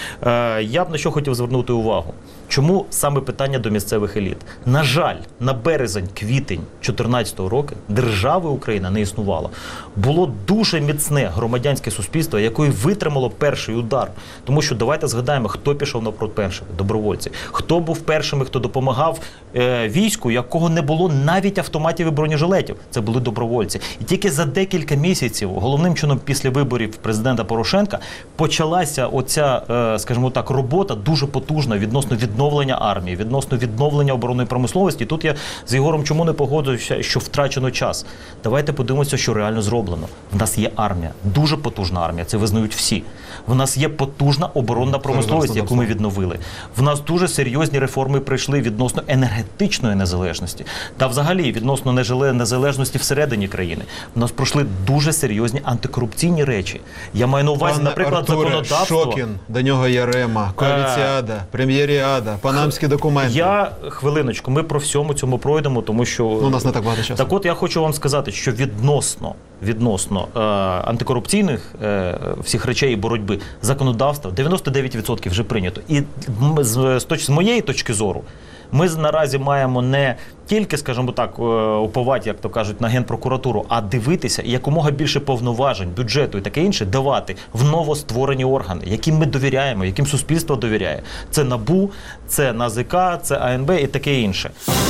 е, я б на що хотів звернути увагу. Чому саме питання до місцевих еліт? На жаль, на березень-квітень дві тисячі чотирнадцятого року держави Україна не існувало. Було дуже міцне громадянське суспільство, яке витримало перший удар. Тому що давайте згадаємо, хто пішов навпроти перших – добровольці. Хто був першими, хто допомагав е, війську, якого не було навіть автоматів і бронежилетів. Це були добровольці. І тільки за декілька місяців, головним чином після виборів президента Порошенка, почалася оця, е, скажімо так, робота дуже потужна відносно відновлення відновлення армії, відносно відновлення оборонної промисловості. Тут я з Єгором чому не погоджуюся, що втрачено час. Давайте подивимося, що реально зроблено. В нас є армія, дуже потужна армія, це визнають всі. В нас є потужна оборонна промисловість, яку ми відновили. В нас дуже серйозні реформи прийшли відносно енергетичної незалежності та взагалі відносно незалежності всередині країни. В нас пройшли дуже серйозні антикорупційні речі. Я маю на увазі, Пане наприклад, Артуре, законодавство. Шокін, до нього Ярема, коаліціада, прем'єріада, панамські документи. Я, хвилиночку, ми про всьому цьому пройдемо, тому що... Ну, у нас не так багато часу. Так от я хочу вам сказати, що відносно, відносно е, антикорупційних е, всіх речей і боротьби законодавства дев'яносто дев'ять відсотків вже прийнято. І з, з, з моєї точки зору, ми наразі маємо не тільки, скажімо так, уповати, як то кажуть, на Генпрокуратуру, а дивитися і якомога більше повноважень, бюджету і таке інше давати в новостворені органи, яким ми довіряємо, яким суспільство довіряє. Це НАБУ, це НАЗК, це АНБ і таке інше.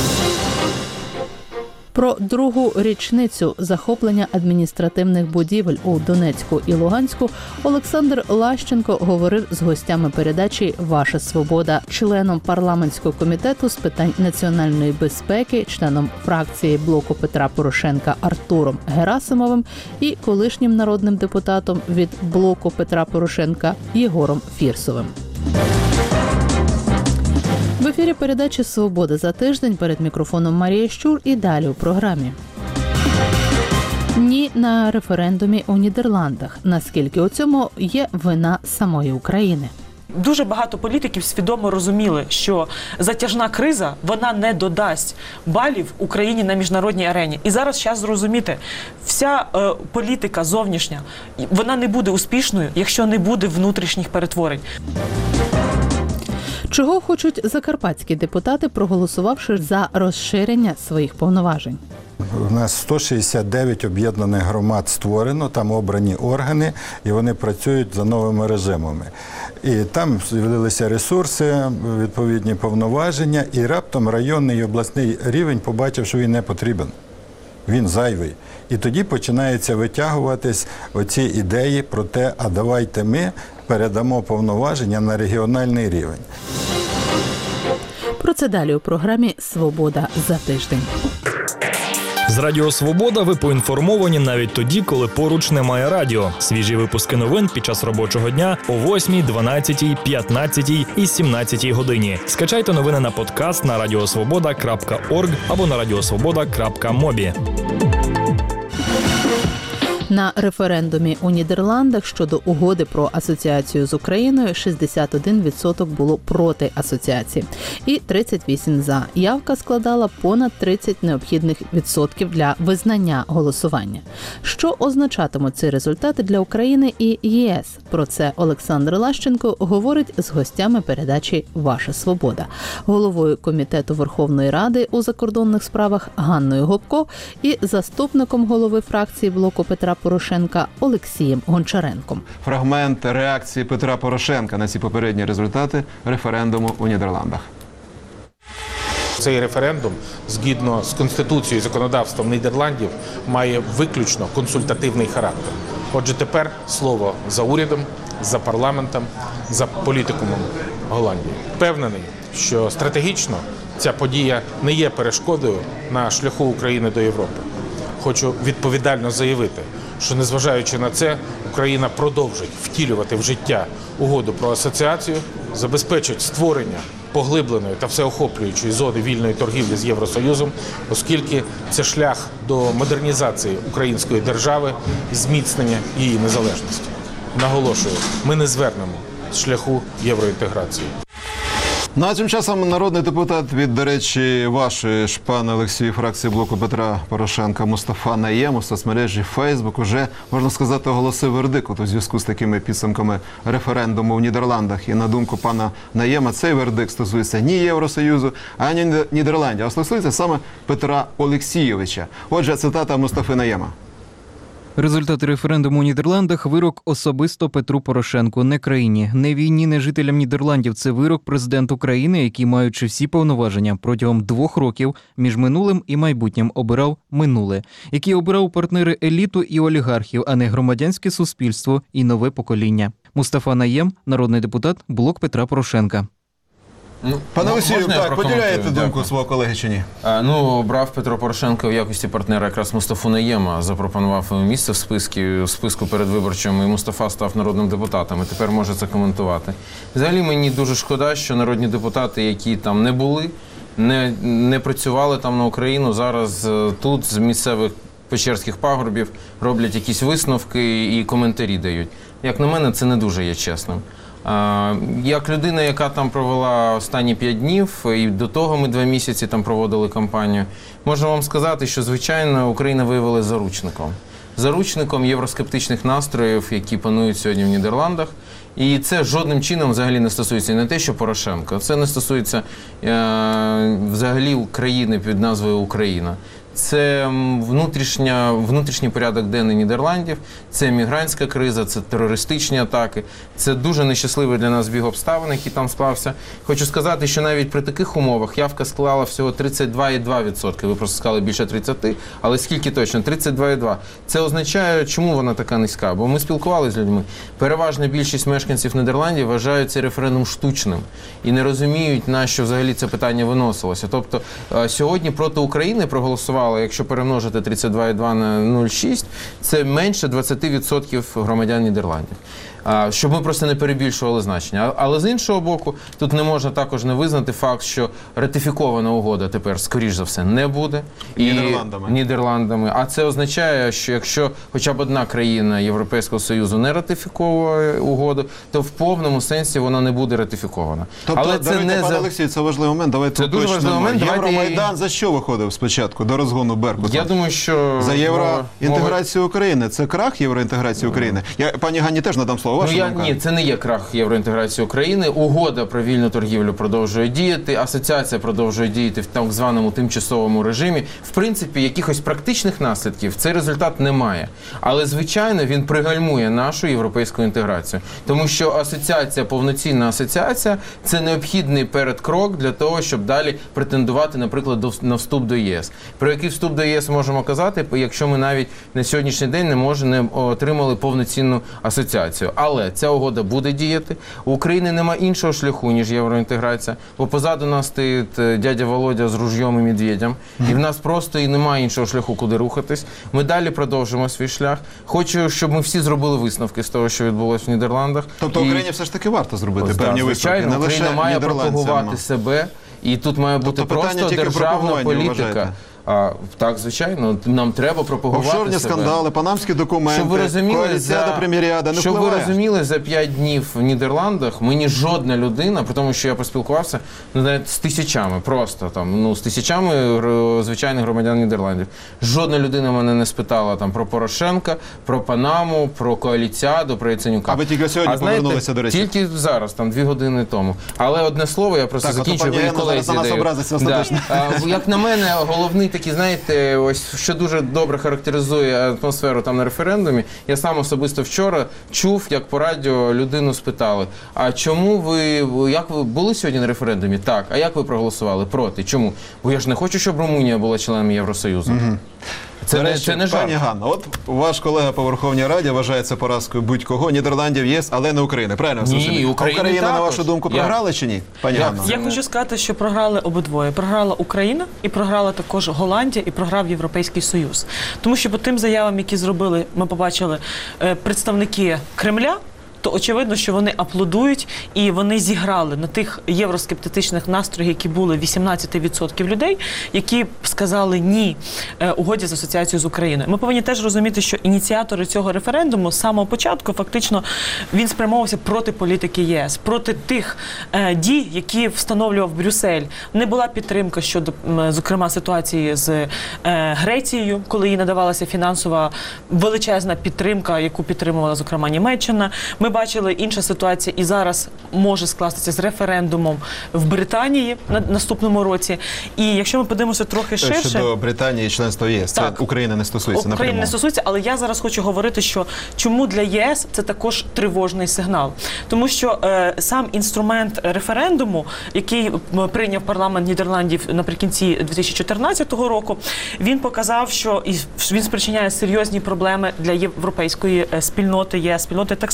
Про другу річницю захоплення адміністративних будівель у Донецьку і Луганську Олександр Лащенко говорив з гостями передачі «Ваша свобода», членом парламентського комітету з питань національної безпеки, членом фракції блоку Петра Порошенка Артуром Герасимовим і колишнім народним депутатом від блоку Петра Порошенка Єгором Фірсовим. В ефірі передачі «Свобода за тиждень», перед мікрофоном Марія Щур і далі у програмі. Ні на референдумі у Нідерландах. Наскільки у цьому є вина самої України? Дуже багато політиків свідомо розуміли, що затяжна криза, вона не додасть балів Україні на міжнародній арені. І зараз час зрозуміти, вся е, політика зовнішня, вона не буде успішною, якщо не буде внутрішніх перетворень. Чого хочуть закарпатські депутати, проголосувавши за розширення своїх повноважень? У нас сто шістдесят дев'ять об'єднаних громад створено, там обрані органи, і вони працюють за новими режимами. І там з'явилися ресурси, відповідні повноваження, і раптом районний і обласний рівень побачив, що він не потрібен. Він зайвий. І тоді починаються витягуватись оці ідеї про те, а давайте ми передамо повноваження на регіональний рівень. Про це далі у програмі «Свобода за тиждень». З Радіо Свобода ви поінформовані навіть тоді, коли поруч немає радіо. Свіжі випуски новин під час робочого дня о восьмій, дванадцятій, п'ятнадцятій і сімнадцятій годині. Скачайте новини на подкаст на радіосвобода крапка орг або на радіосвобода крапка мобі. На референдумі у Нідерландах щодо угоди про асоціацію з Україною шістдесят один відсоток було проти асоціації і тридцять вісім за. Явка складала понад тридцять необхідних відсотків для визнання голосування. Що означатимуть ці результати для України і ЄС? Про це Олександр Лащенко говорить з гостями передачі «Ваша свобода», головою Комітету Верховної Ради у закордонних справах Ганною Гопко і заступником голови фракції блоку Петра Порошенка Олексієм Гончаренком. Фрагмент реакції Петра Порошенка на ці попередні результати референдуму у Нідерландах. Цей референдум, згідно з Конституцією і законодавством Нідерландів, має виключно консультативний характер. Отже, тепер слово за урядом, за парламентом, за політикумом Голландії. Впевнений, що стратегічно ця подія не є перешкодою на шляху України до Європи. Хочу відповідально заявити, що незважаючи на це, Україна продовжить втілювати в життя угоду про асоціацію, забезпечить створення поглибленої та всеохоплюючої зони вільної торгівлі з Євросоюзом, оскільки це шлях до модернізації української держави і зміцнення її незалежності. Наголошую, ми не звернемо з шляху євроінтеграції. Ну а тим часом народний депутат від, до речі, вашої ж, пане Олексію, фракції блоку Петра Порошенка Мустафа Найєм у соцмережі Фейсбук уже, можна сказати, оголосив вердикт у зв'язку з такими підсумками референдуму в Нідерландах. І на думку пана Найєма, цей вердикт стосується ні Євросоюзу, ані Нідерландів, а стосується саме Петра Олексійовича. Отже, цитата Мустафи Найєма. Результати референдуму у Нідерландах – вирок особисто Петру Порошенку, не країні, не війні, не жителям Нідерландів. Це вирок президенту країни, який, маючи всі повноваження, протягом двох років між минулим і майбутнім обирав минуле, який обирав партнери еліту і олігархів, а не громадянське суспільство і нове покоління. Мустафа Найєм, народний депутат, блок Петра Порошенка. Ну, Пане Олексію, так, поділяєте думку свого колеги чи ні? А, ну, обрав Петро Порошенко в якості партнера якраз Мустафу Найєма, запропонував місце в списку, в списку передвиборчому, і Мустафа став народним депутатом, і тепер може це коментувати. Взагалі, мені дуже шкода, що народні депутати, які там не були, не, не працювали там на Україну, зараз тут з місцевих печерських пагорбів роблять якісь висновки і коментарі дають. Як на мене, це не дуже є чесним. Як людина, яка там провела останні п'ять днів, і до того ми два місяці там проводили кампанію, можу вам сказати, що, звичайно, Україна виявилася заручником. Заручником євроскептичних настроїв, які панують сьогодні в Нідерландах. І це жодним чином взагалі не стосується не те, що Порошенка, це не стосується е, взагалі країни під назвою Україна. Це внутрішня, внутрішній порядок денний Нідерландів, це мігрантська криза, це терористичні атаки. Це дуже нещасливий для нас збіг обставин, який там склався. Хочу сказати, що навіть при таких умовах явка склала всього тридцять два цілих два відсотка. Ви просто сказали більше тридцяти, але скільки точно? тридцять два цілих два. Це означає, чому вона така низька? Бо ми спілкувалися з людьми. Переважна більшість мешканців Нідерландів вважають цей референдум штучним і не розуміють, на що взагалі це питання виносилося. Тобто сьогодні проти України проголосували, якщо перемножити тридцять два цілих два на нуль цілих шість, це менше двадцять відсотків громадян Нідерландів. Щоб ми просто не перебільшували значення. Але з іншого боку, тут не можна також не визнати факт, що ратифікована угода тепер, скоріш за все, не буде. І Нідерландами. Нідерландами. А це означає, що якщо хоча б одна країна Європейського Союзу не ратифіковує угоду, то в повному сенсі вона не буде ратифікована. Тобто, Але це давайте, не пане за... Олексій, це важливий момент. Давайте це дуже важливий момент. Євромайдан Давайте... за що виходив спочатку, до розгону Беркута? Я думаю, що... За євроінтеграцію мова... України. Це крах євроінтеграції України? Я пані Ганні теж надам слово. Ваша ну, я... думка? Ні, це не є крах євроінтеграції України. Угода про вільну торгівлю продовжує діяти, асоціація продовжує діяти в так званому тимчасовому режимі. В принципі, якихось практичних наслідків цей результат не має. Але, звичайно, він пригальмує нашу європейську інтеграцію. Тому що асоціація, повноцінна асоціація – це необхідний передкрок для того, щоб далі претендувати, наприклад, на вступ до ЄС. Про який вступ до ЄС можемо казати, якщо ми навіть на сьогоднішній день не можемо не отримали повноцінну асоціацію. Але ця угода буде діяти. У України немає іншого шляху, ніж євроінтеграція. Бо позаду нас стоїть дядя Володя з ружьом і медведем. І в нас просто і немає іншого шляху, куди рухатись. Ми далі продовжимо свій шлях. Хочу, щоб ми всі зробили висновки з того, що відбулося в Нідерландах. Тобто і... Україні все ж таки варто зробити Ось, певні так, висновки, звичайно, не лише Україна має нідерландцям. пропагувати себе. І тут має бути тобто просто державна політика. А, так, звичайно, нам треба пропагувати офшорні себе. скандали, панамські документи, щоб ви розуміли, коаліціада за, прем'єріада не щоб впливає. ви розуміли, за п'ять днів в Нідерландах мені жодна людина, при тому, що я поспілкувався ну, навіть з тисячами, просто там, ну, з тисячами звичайних громадян Нідерландів. Жодна людина мене не спитала там про Порошенка, про Панаму, про коаліціаду, про Яценюка. А ви тільки сьогодні а, знаєте, повернулися, до речі? Тільки зараз, там, дві години тому. Але одне слово, я просто так, закінчую, ви колезі даю. Да. А, як на мене, головний такий, знаєте, ось що дуже добре характеризує атмосферу там на референдумі. Я сам особисто вчора чув, як по радіо людину спитали: а чому ви, як ви були сьогодні на референдумі? Так. А як ви проголосували? Проти. Чому? Бо я ж не хочу, щоб Румунія була членом Євросоюзу. Угу. Це, не, це не жарт. Пані Ганна, от ваш колега по Верховній Раді вважає це поразкою будь-кого, Нідерландів, ЄС, але не України. Правильно? Ні, Україна, Україна на вашу думку, програла чи ні? Пані я, Ганна? Я хочу сказати, що програли обидвоє. Програла Україна і програла також Голландія і програв Європейський Союз. Тому що по тим заявам, які зробили, ми побачили представники Кремля, то очевидно, що вони аплодують і вони зіграли на тих євроскептичних настроях, які були вісімнадцять відсотків людей, які сказали ні угоді з асоціацією з Україною. Ми повинні теж розуміти, що ініціатори цього референдуму з самого початку фактично він спрямовувався проти політики ЄС, проти тих е, дій, які встановлював Брюссель. Не була підтримка щодо, зокрема, ситуації з е, Грецією, коли їй надавалася фінансова величезна підтримка, яку підтримувала, зокрема, Німеччина. Ми бачили, інша ситуація і зараз може скластися з референдумом в Британії на наступному році. І якщо ми подивимося трохи ширше... Щодо Британії і членства ЄС, це України не стосується напряму. України не стосується, але я зараз хочу говорити, що чому для ЄС це також тривожний сигнал. Тому що е, сам інструмент референдуму, який прийняв парламент Нідерландів наприкінці дві тисячі чотирнадцятого року, він показав, що він спричиняє серйозні проблеми для європейської спільноти, ЄС спільноти так само.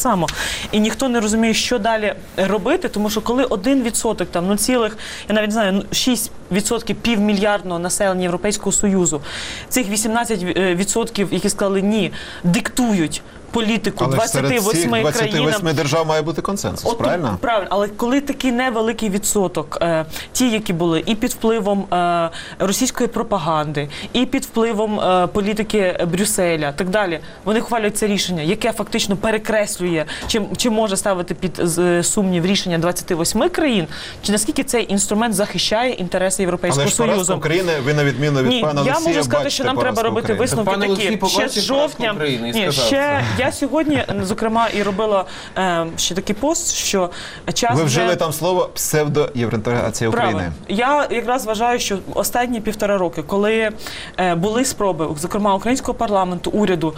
І ніхто не розуміє, що далі робити, тому що коли один відсоток, там, ну цілих, я навіть не знаю, шість відсотків півмільярдного населення Європейського Союзу, цих вісімнадцять відсотків, які сказали ні, диктують політику двадцяти восьми двадцяти восьми країнам. держав має бути консенсус, От, правильно? Правильно, але коли такий невеликий відсоток, е, ті, які були і під впливом е, російської пропаганди, і під впливом е, політики Брюсселя, так далі, вони хвалять це рішення, яке фактично перекреслює, чи, чи може ставити під з, сумнів рішення двадцяти восьми країн, чи наскільки цей інструмент захищає інтереси Європейського Але ж Союзу. поразка України, ви на відміну від Ні, пана Олексія, я можу сказати, бачите що нам треба робити України. висновки Пане такі. Олексій, Ще побачив з жовтня, поразку України і ні, сказав ще я сьогодні, зокрема, і робила е, ще такий пост, що час Ви вже... вжили там слово псевдоєвроінтеграція України. Правильно. Я якраз вважаю, що останні півтора роки, коли е, були спроби, зокрема українського парламенту, уряду,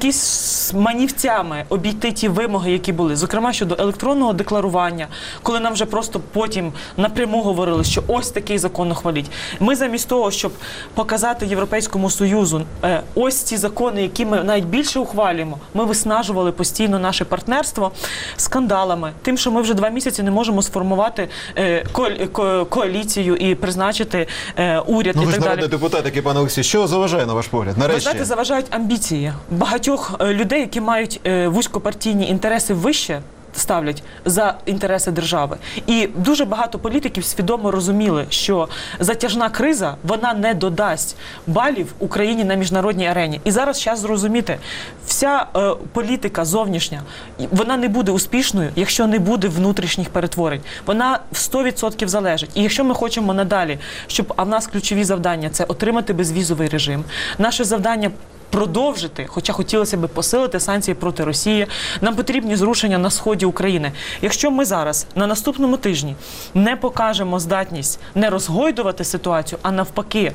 якісь манівцями обійти ті вимоги, які були, зокрема щодо електронного декларування, коли нам вже просто потім напряму говорили, що ось такий закон ухваліть. Ми замість того, щоб показати Європейському Союзу е, ось ці закони, які ми навіть більше ухвалюємо, ми виснажували постійно наше партнерство скандалами, тим, що ми вже два місяці не можемо сформувати е, ко ко коаліцію і призначити е, уряд Ну, і ви ж так народний далі. депутат, який, пане Олексій, що заважає, на ваш погляд? Нарешті. Ви знаєте, заважають амбіції багатьох е, людей, які мають е, вузькопартійні інтереси вище, ставлять за інтереси держави. І дуже багато політиків свідомо розуміли, що затяжна криза, вона не додасть балів Україні на міжнародній арені. І зараз час зрозуміти, вся е, політика зовнішня, вона не буде успішною, якщо не буде внутрішніх перетворень. Вона в сто відсотків залежить. І якщо ми хочемо надалі, щоб, а в нас ключові завдання – це отримати безвізовий режим, наше завдання – продовжити, хоча хотілося б посилити санкції проти Росії, нам потрібні зрушення на сході України. Якщо ми зараз на наступному тижні не покажемо здатність не розгойдувати ситуацію, а навпаки,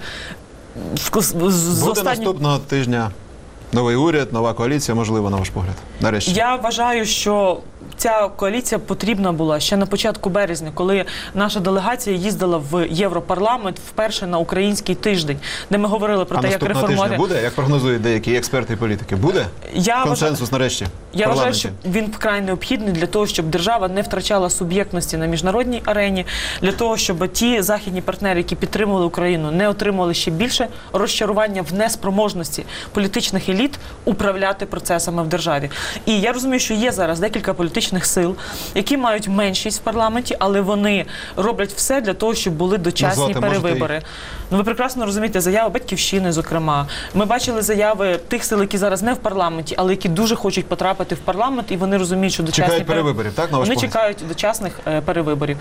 з Буде останнім... наступного тижня новий уряд, нова коаліція, можливо, на ваш погляд? Нарешті. Я вважаю, що ця коаліція потрібна була ще на початку березня, коли наша делегація їздила в Європарламент вперше на український тиждень, де ми говорили про а те, як реформувати... тижня буде, як прогнозують деякі експерти і політики? Буде Я консенсус вважаю... нарешті? Я вважаю, що він вкрай необхідний для того, щоб держава не втрачала суб'єктності на міжнародній арені, для того, щоб ті західні партнери, які підтримували Україну, не отримали ще більше розчарування в неспроможності політичних еліт управляти процесами в державі. І я розумію, що є зараз декілька політичних сил, які мають меншість в парламенті, але вони роблять все для того, щоб були дочасні Назвати перевибори. їх? Ну, ви прекрасно розумієте, заяви Батьківщини, зокрема. Ми бачили заяви тих сил, які зараз не в парламенті, але які дуже хочуть потрапити в парламент, і вони розуміють, що дочасні Чекають перевиборів, так, на ваш Вони погляд? чекають дочасних е, перевиборів.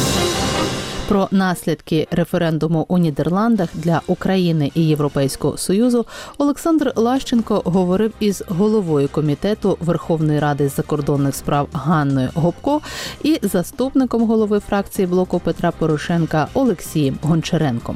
Про наслідки референдуму у Нідерландах для України і Європейського Союзу Олександр Лащенко говорив із головою комітету Верховної Ради з закордонних справ Ганною Гопко і заступником голови фракції блоку Петра Порошенка Олексієм Гончаренком.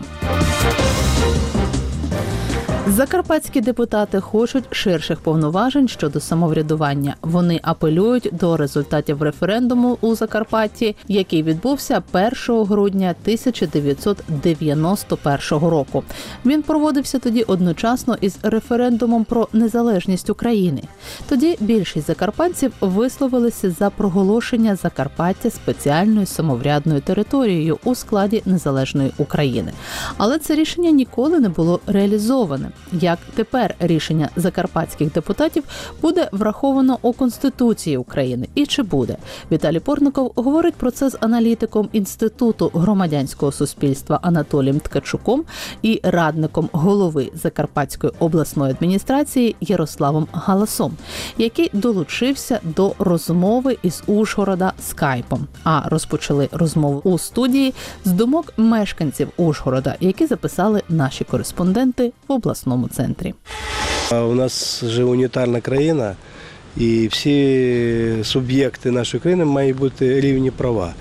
Закарпатські депутати хочуть ширших повноважень щодо самоврядування. Вони апелюють до результатів референдуму у Закарпатті, який відбувся першого грудня тисяча дев'ятсот дев'яносто першого року. Він проводився тоді одночасно із референдумом про незалежність України. Тоді більшість закарпатців висловилися за проголошення Закарпаття спеціальною самоврядною територією у складі незалежної України. Але це рішення ніколи не було реалізоване. Як тепер рішення закарпатських депутатів буде враховано у Конституції України? І чи буде? Віталій Порников говорить про це з аналітиком Інституту громадянського суспільства Анатолієм Ткачуком і радником голови Закарпатської обласної адміністрації Ярославом Галасом, який долучився до розмови із Ужгорода скайпом. А розпочали розмову у студії з думок мешканців Ужгорода, які записали наші кореспонденти в обласному центрі. У нас же унітарна країна, і всі суб'єкти нашої країни мають бути рівні права.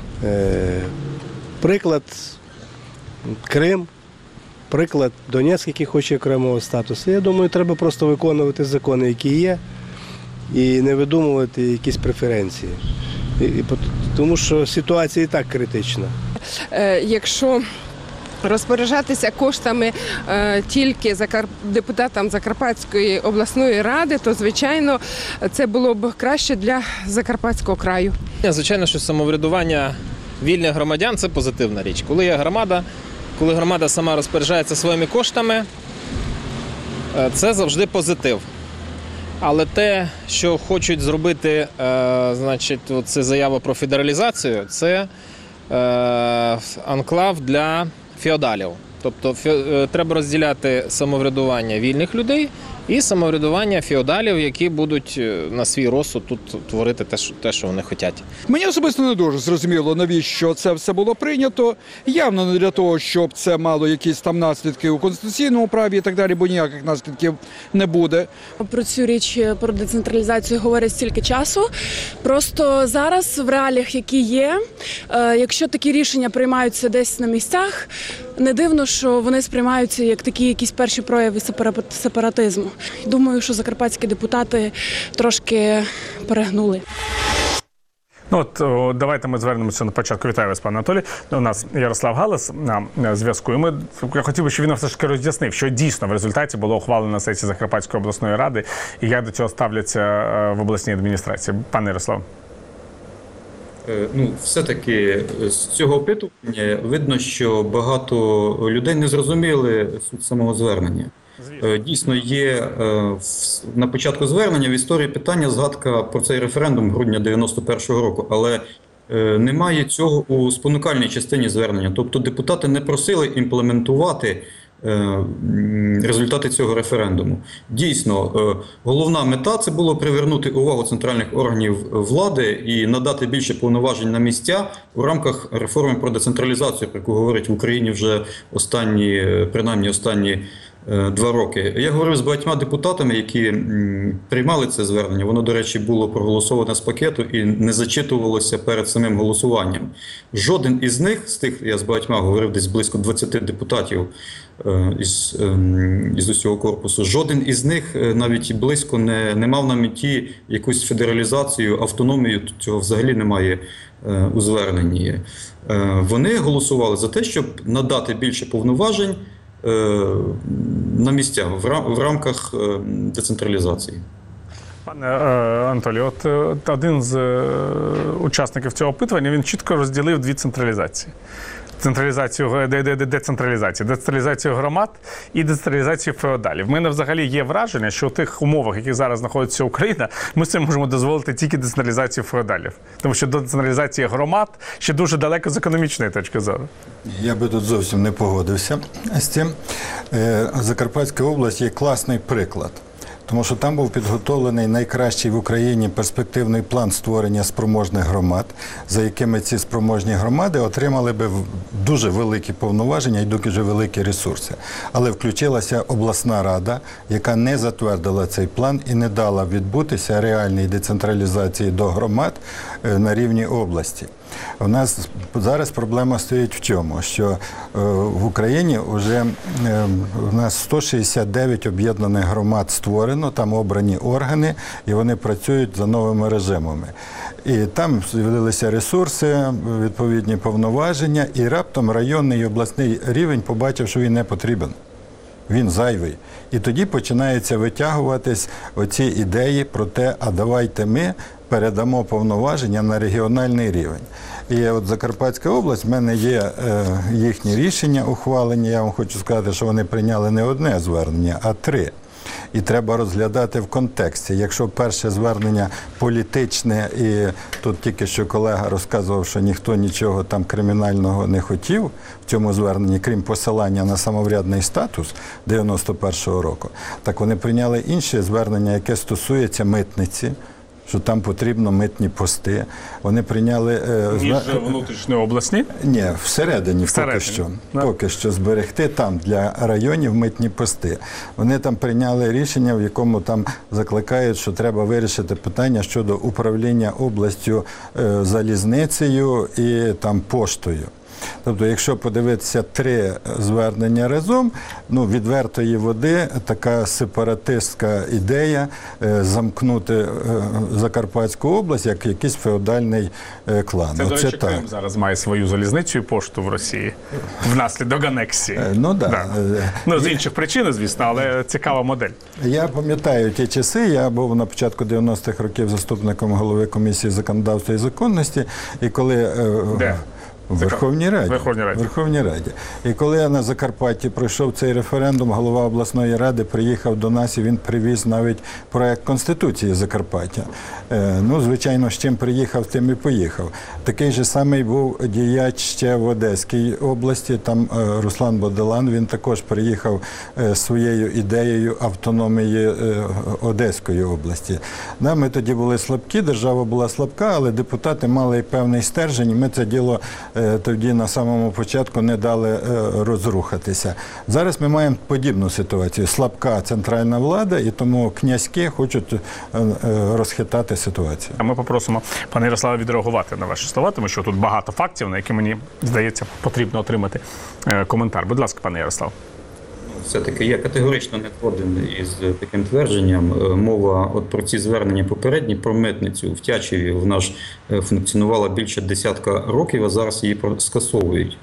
Приклад Крим, приклад Донецьк, який хоче окремого статусу. Я думаю, треба просто виконувати закони, які є, і не видумувати якісь преференції. Тому що ситуація і так критична. Якщо розпоряджатися коштами е, тільки закар... депутатам Закарпатської обласної ради, то, звичайно, це було б краще для Закарпатського краю. Звичайно, що самоврядування вільних громадян – це позитивна річ. Коли є громада, коли громада сама розпоряджається своїми коштами, це завжди позитив. Але те, що хочуть зробити, е, значить, це заява про федералізацію, це е, анклав для феодалів. Тобто фе, треба розділяти самоврядування вільних людей і самоврядування феодалів, які будуть на свій розсуд тут творити те, що, те, що вони хочуть. Мені особисто не дуже зрозуміло, навіщо це все було прийнято. Явно не для того, щоб це мало якісь там наслідки у конституційному праві і так далі, бо ніяких наслідків не буде. Про цю річ, про децентралізацію говорять стільки часу. Просто зараз в реаліях, які є, якщо такі рішення приймаються десь на місцях, не дивно, що вони сприймаються як такі якісь перші прояви сепаратизму. Думаю, що закарпатські депутати трошки перегнули. Ну от о, давайте ми звернемося на початку. Вітаю вас, пане Анатолій. У нас Ярослав Галас на зв'язку. І ми, я хотів би, щоб він все ж таки роз'яснив, що дійсно в результаті було ухвалено на сесії Закарпатської обласної ради і як до цього ставляться в обласній адміністрації. Пане Ярослав. Ну, все-таки з цього опитування видно, що багато людей не зрозуміли суть самого звернення. Дійсно, є на початку звернення в історії питання згадка про цей референдум грудня дев'яносто першого року, але немає цього у спонукальній частині звернення. Тобто депутати не просили імплементувати результати цього референдуму. Дійсно, головна мета – це було привернути увагу центральних органів влади і надати більше повноважень на місця у рамках реформи про децентралізацію, про яку говорить в Україні вже останні, принаймні останні два роки. Я говорив з багатьма депутатами, які приймали це звернення. Воно, до речі, було проголосоване з пакету і не зачитувалося перед самим голосуванням. Жоден із них, з тих, я з багатьма говорив, десь близько двадцяти депутатів із, із усього корпусу, жоден із них навіть близько не, не мав на меті якусь федералізацію, автономію, цього взагалі немає у зверненні. Вони голосували за те, щоб надати більше повноважень на місцях, в рамках децентралізації. Пане Анатолій, от один з учасників цього опитування, він чітко розділив дві централізації. Централізацію, децентралізацію, децентралізацію громад і децентралізацію феодалів. В мене взагалі є враження, що в тих умовах, в яких зараз знаходиться Україна, ми собі можемо дозволити тільки децентралізацію феодалів. Тому що до децентралізації громад ще дуже далеко з економічної точки зору. Я би тут зовсім не погодився з цим. Закарпатська область є класний приклад. Тому що там був підготовлений найкращий в Україні перспективний план створення спроможних громад, за якими ці спроможні громади отримали би дуже великі повноваження і дуже великі ресурси. Але включилася обласна рада, яка не затвердила цей план і не дала відбутися реальній децентралізації до громад на рівні області. У нас зараз проблема стоїть в чому? Що е, в Україні вже е, у нас сто шістдесят дев'ять об'єднаних громад створено, там обрані органи, і вони працюють за новими режимами. І там з'явилися ресурси, відповідні повноваження, і раптом районний і обласний рівень побачив, що він не потрібен. Він зайвий. І тоді починаються витягуватись оці ідеї про те, а давайте ми передамо повноваження на регіональний рівень. І от Закарпатська область, в мене є е, їхні рішення ухвалені. Я вам хочу сказати, що вони прийняли не одне звернення, а три. І треба розглядати в контексті. Якщо перше звернення політичне, і тут тільки що колега розказував, що ніхто нічого там кримінального не хотів в цьому зверненні, крім посилання на самоврядний статус дев'яносто першого року, так вони прийняли інше звернення, яке стосується митниці, що там потрібно митні пости. Вони прийняли... Ніж внутрішньо обласні? Ні, всередині, всередині. Поки що. Да. Поки що зберегти там для районів митні пости. Вони там прийняли рішення, в якому там закликають, що треба вирішити питання щодо управління областю е, залізницею і там поштою. Тобто, якщо подивитися три звернення разом, ну, відвертої води, така сепаратистська ідея е, замкнути е, Закарпатську область як якийсь феодальний е, клан. Це, до Оце речі, так. Крим зараз має свою залізницю і пошту в Росії внаслідок анексії. Е, ну, да. Да. Ну, з інших причин, звісно, але цікава модель. Я пам'ятаю ті часи, я був на початку дев'яностих років заступником голови комісії законодавства і законності, і коли... е, Де? В Верховній Раді. Верховній Раді. Верховній Раді. І коли я на Закарпатті пройшов цей референдум, голова обласної ради приїхав до нас і він привіз навіть проект Конституції Закарпаття. Е, ну, звичайно, з чим приїхав, тим і поїхав. Такий же самий був діяч ще в Одеській області, там е, Руслан Боделан, він також приїхав е, своєю ідеєю автономії е, Одеської області. Да, ми тоді були слабкі, держава була слабка, але депутати мали певний стержень, і ми це діло тоді на самому початку не дали розрухатися. Зараз ми маємо подібну ситуацію. Слабка центральна влада, і тому князьки хочуть розхитати ситуацію. А ми попросимо пана Ярослава відреагувати на ваші слова, тому що тут багато фактів, на які, мені здається, потрібно отримати коментар. Будь ласка, пане Ярослав. Все-таки я категорично не згоден із таким твердженням. Мова от про ці звернення попередні, про митницю в Тячеві, вона ж функціонувала більше десятка років, а зараз її скасовують.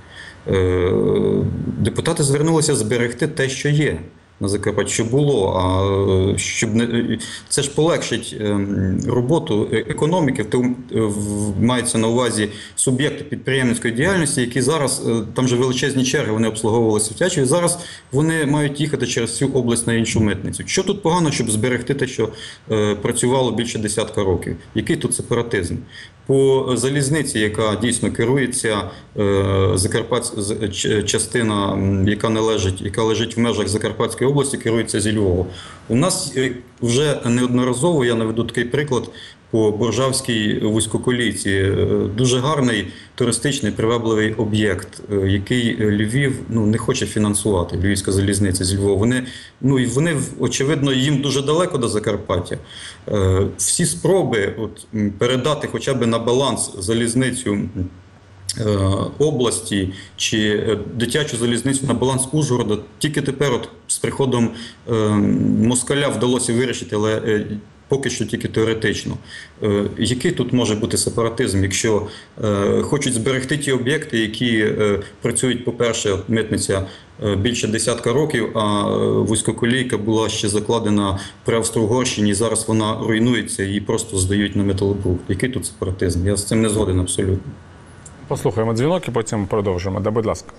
Депутати звернулися зберегти те, що є на Закарпатті, що було, а щоб не це ж полегшить роботу економіки, мається на увазі суб'єкти підприємницької діяльності, які зараз, там же величезні черги, вони обслуговувалися в Тячеві, зараз вони мають їхати через всю область на іншу митницю. Що тут погано, щоб зберегти те, що працювало більше десятка років? Який тут сепаратизм? По залізниці, яка дійсно керується, Закарпатська частина, яка належить, яка лежить в межах Закарпатської області, керується зі Львова. У нас вже неодноразово, я наведу такий приклад, по Боржавській вузькоколійці. Дуже гарний туристичний привабливий об'єкт, який Львів ну, не хоче фінансувати, Львівська залізниця зі Львова. Вони, ну, і вони, очевидно, їм дуже далеко до Закарпаття. Всі спроби от, передати хоча б на баланс залізницю області чи дитячу залізницю на баланс Ужгорода, тільки тепер от, з приходом москаля вдалося вирішити, але поки що тільки теоретично. Е, який тут може бути сепаратизм, якщо е, хочуть зберегти ті об'єкти, які е, працюють, по-перше, митниця е, більше десятка років, а вузькоколійка була ще закладена при Австро-Угорщині, і зараз вона руйнується і просто здають на металобрухт. Який тут сепаратизм? Я з цим не згоден абсолютно. Послухаємо дзвінок і потім продовжимо. Да, будь ласка.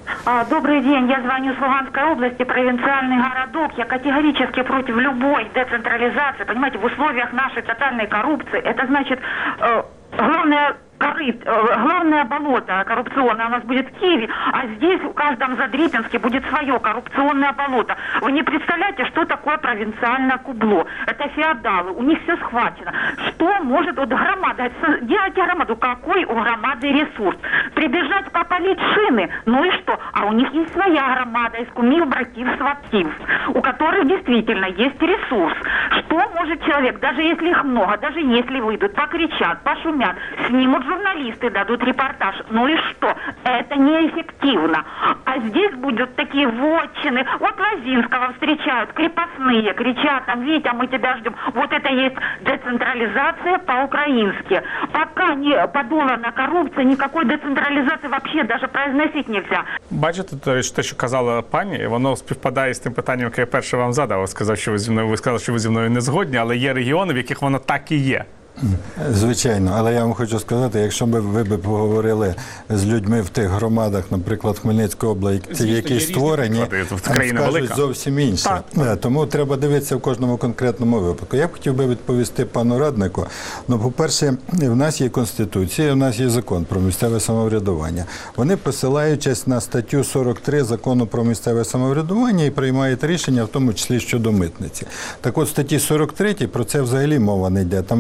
Добрый день, я звоню с Луганской области, провинциальный городок. Я категорически против любой децентрализации. Понимаете, в условиях нашей тотальной коррупции, это значит, э, главное... Корыт, главное болото коррупционное у нас будет в Киеве, а здесь в каждом Задрипинске будет свое коррупционное болото. Вы не представляете, что такое провинциальное кубло. Это феодалы, у них все схвачено. Что может вот громада, делайте громаду, какой у громады ресурс? Прибежать попалить шины, ну и что? А у них есть своя громада из кумів, братьев, сватів, у которых действительно есть ресурс. Что может человек, даже если их много, даже если выйдут, покричат, пошумят, снимут журналисты, дадут репортаж. Ну и что? Это неэффективно. А здесь будут такие вотчины. Вот Лозинского встречают, крепостные, кричат, там, Витя, мы тебя ждем. Вот это есть децентрализация по-украински. Пока не подолана коррупция, никакой децентрализации вообще даже произносить нельзя. Бачите, те, що казала пані, воно співпадає з тим питанням, яке я перше вам задав. Сказав, що ви зі мною, ви сказали, що ви зі мною не згодні, але є регіони, в яких воно так і є. Звичайно, але я вам хочу сказати, якщо б ви б поговорили з людьми в тих громадах, наприклад, Хмельницької області, які створені, там скажуть зовсім інше. Так. Тому треба дивитися в кожному конкретному випадку. Я б хотів би відповісти пану раднику. Ну, по-перше, в нас є Конституція, в нас є закон про місцеве самоврядування. Вони, посилаючись на статтю сорок три закону про місцеве самоврядування, і приймають рішення, в тому числі щодо митниці. Так от, в статті сорок три про це взагалі мова не йде. Там визначені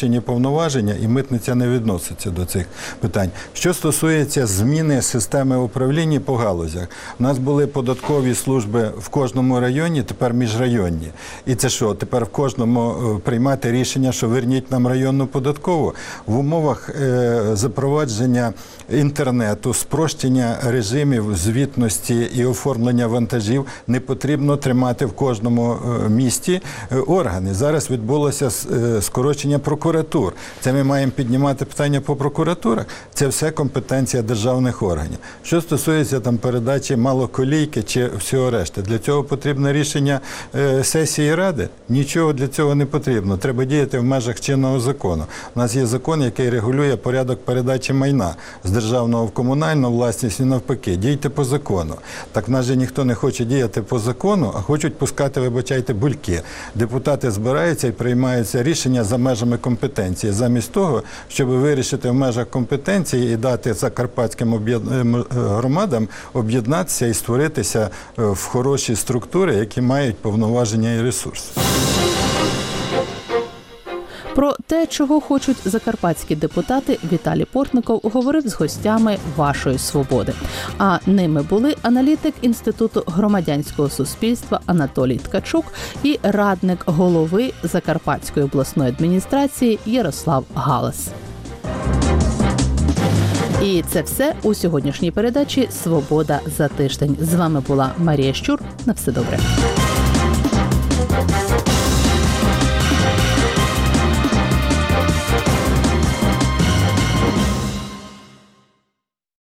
спрощені повноваження, і митниця не відноситься до цих питань. Що стосується зміни системи управління по галузях, у нас були податкові служби в кожному районі, тепер міжрайонні. І це що, тепер в кожному приймати рішення, що верніть нам районну податкову? В умовах е, запровадження інтернету, спрощення режимів звітності і оформлення вантажів не потрібно тримати в кожному місті органи. Зараз відбулося скорочення прокуратур. Це ми маємо піднімати питання по прокуратурах. Це все компетенція державних органів. Що стосується там передачі малоколійки чи всього решти, для цього потрібне рішення е, сесії Ради? Нічого для цього не потрібно. Треба діяти в межах чинного закону. У нас є закон, який регулює порядок передачі майна з державного в комунальну власність і навпаки. Дійте по закону. Так в нас же ніхто не хоче діяти по закону, а хочуть пускати, вибачайте, бульки. Депутати збираються і приймаються рішення за межами компетенції. Замість того, щоб вирішити в межах компетенції і дати закарпатським громадам об'єднатися і створитися в хороші структури, які мають повноваження і ресурси. Про те, чого хочуть закарпатські депутати, Віталій Портников говорив з гостями «Вашої свободи». А ними були аналітик Інституту громадянського суспільства Анатолій Ткачук і радник голови Закарпатської обласної адміністрації Ярослав Галас. І це все у сьогоднішній передачі «Свобода за тиждень». З вами була Марія Щур. На все добре.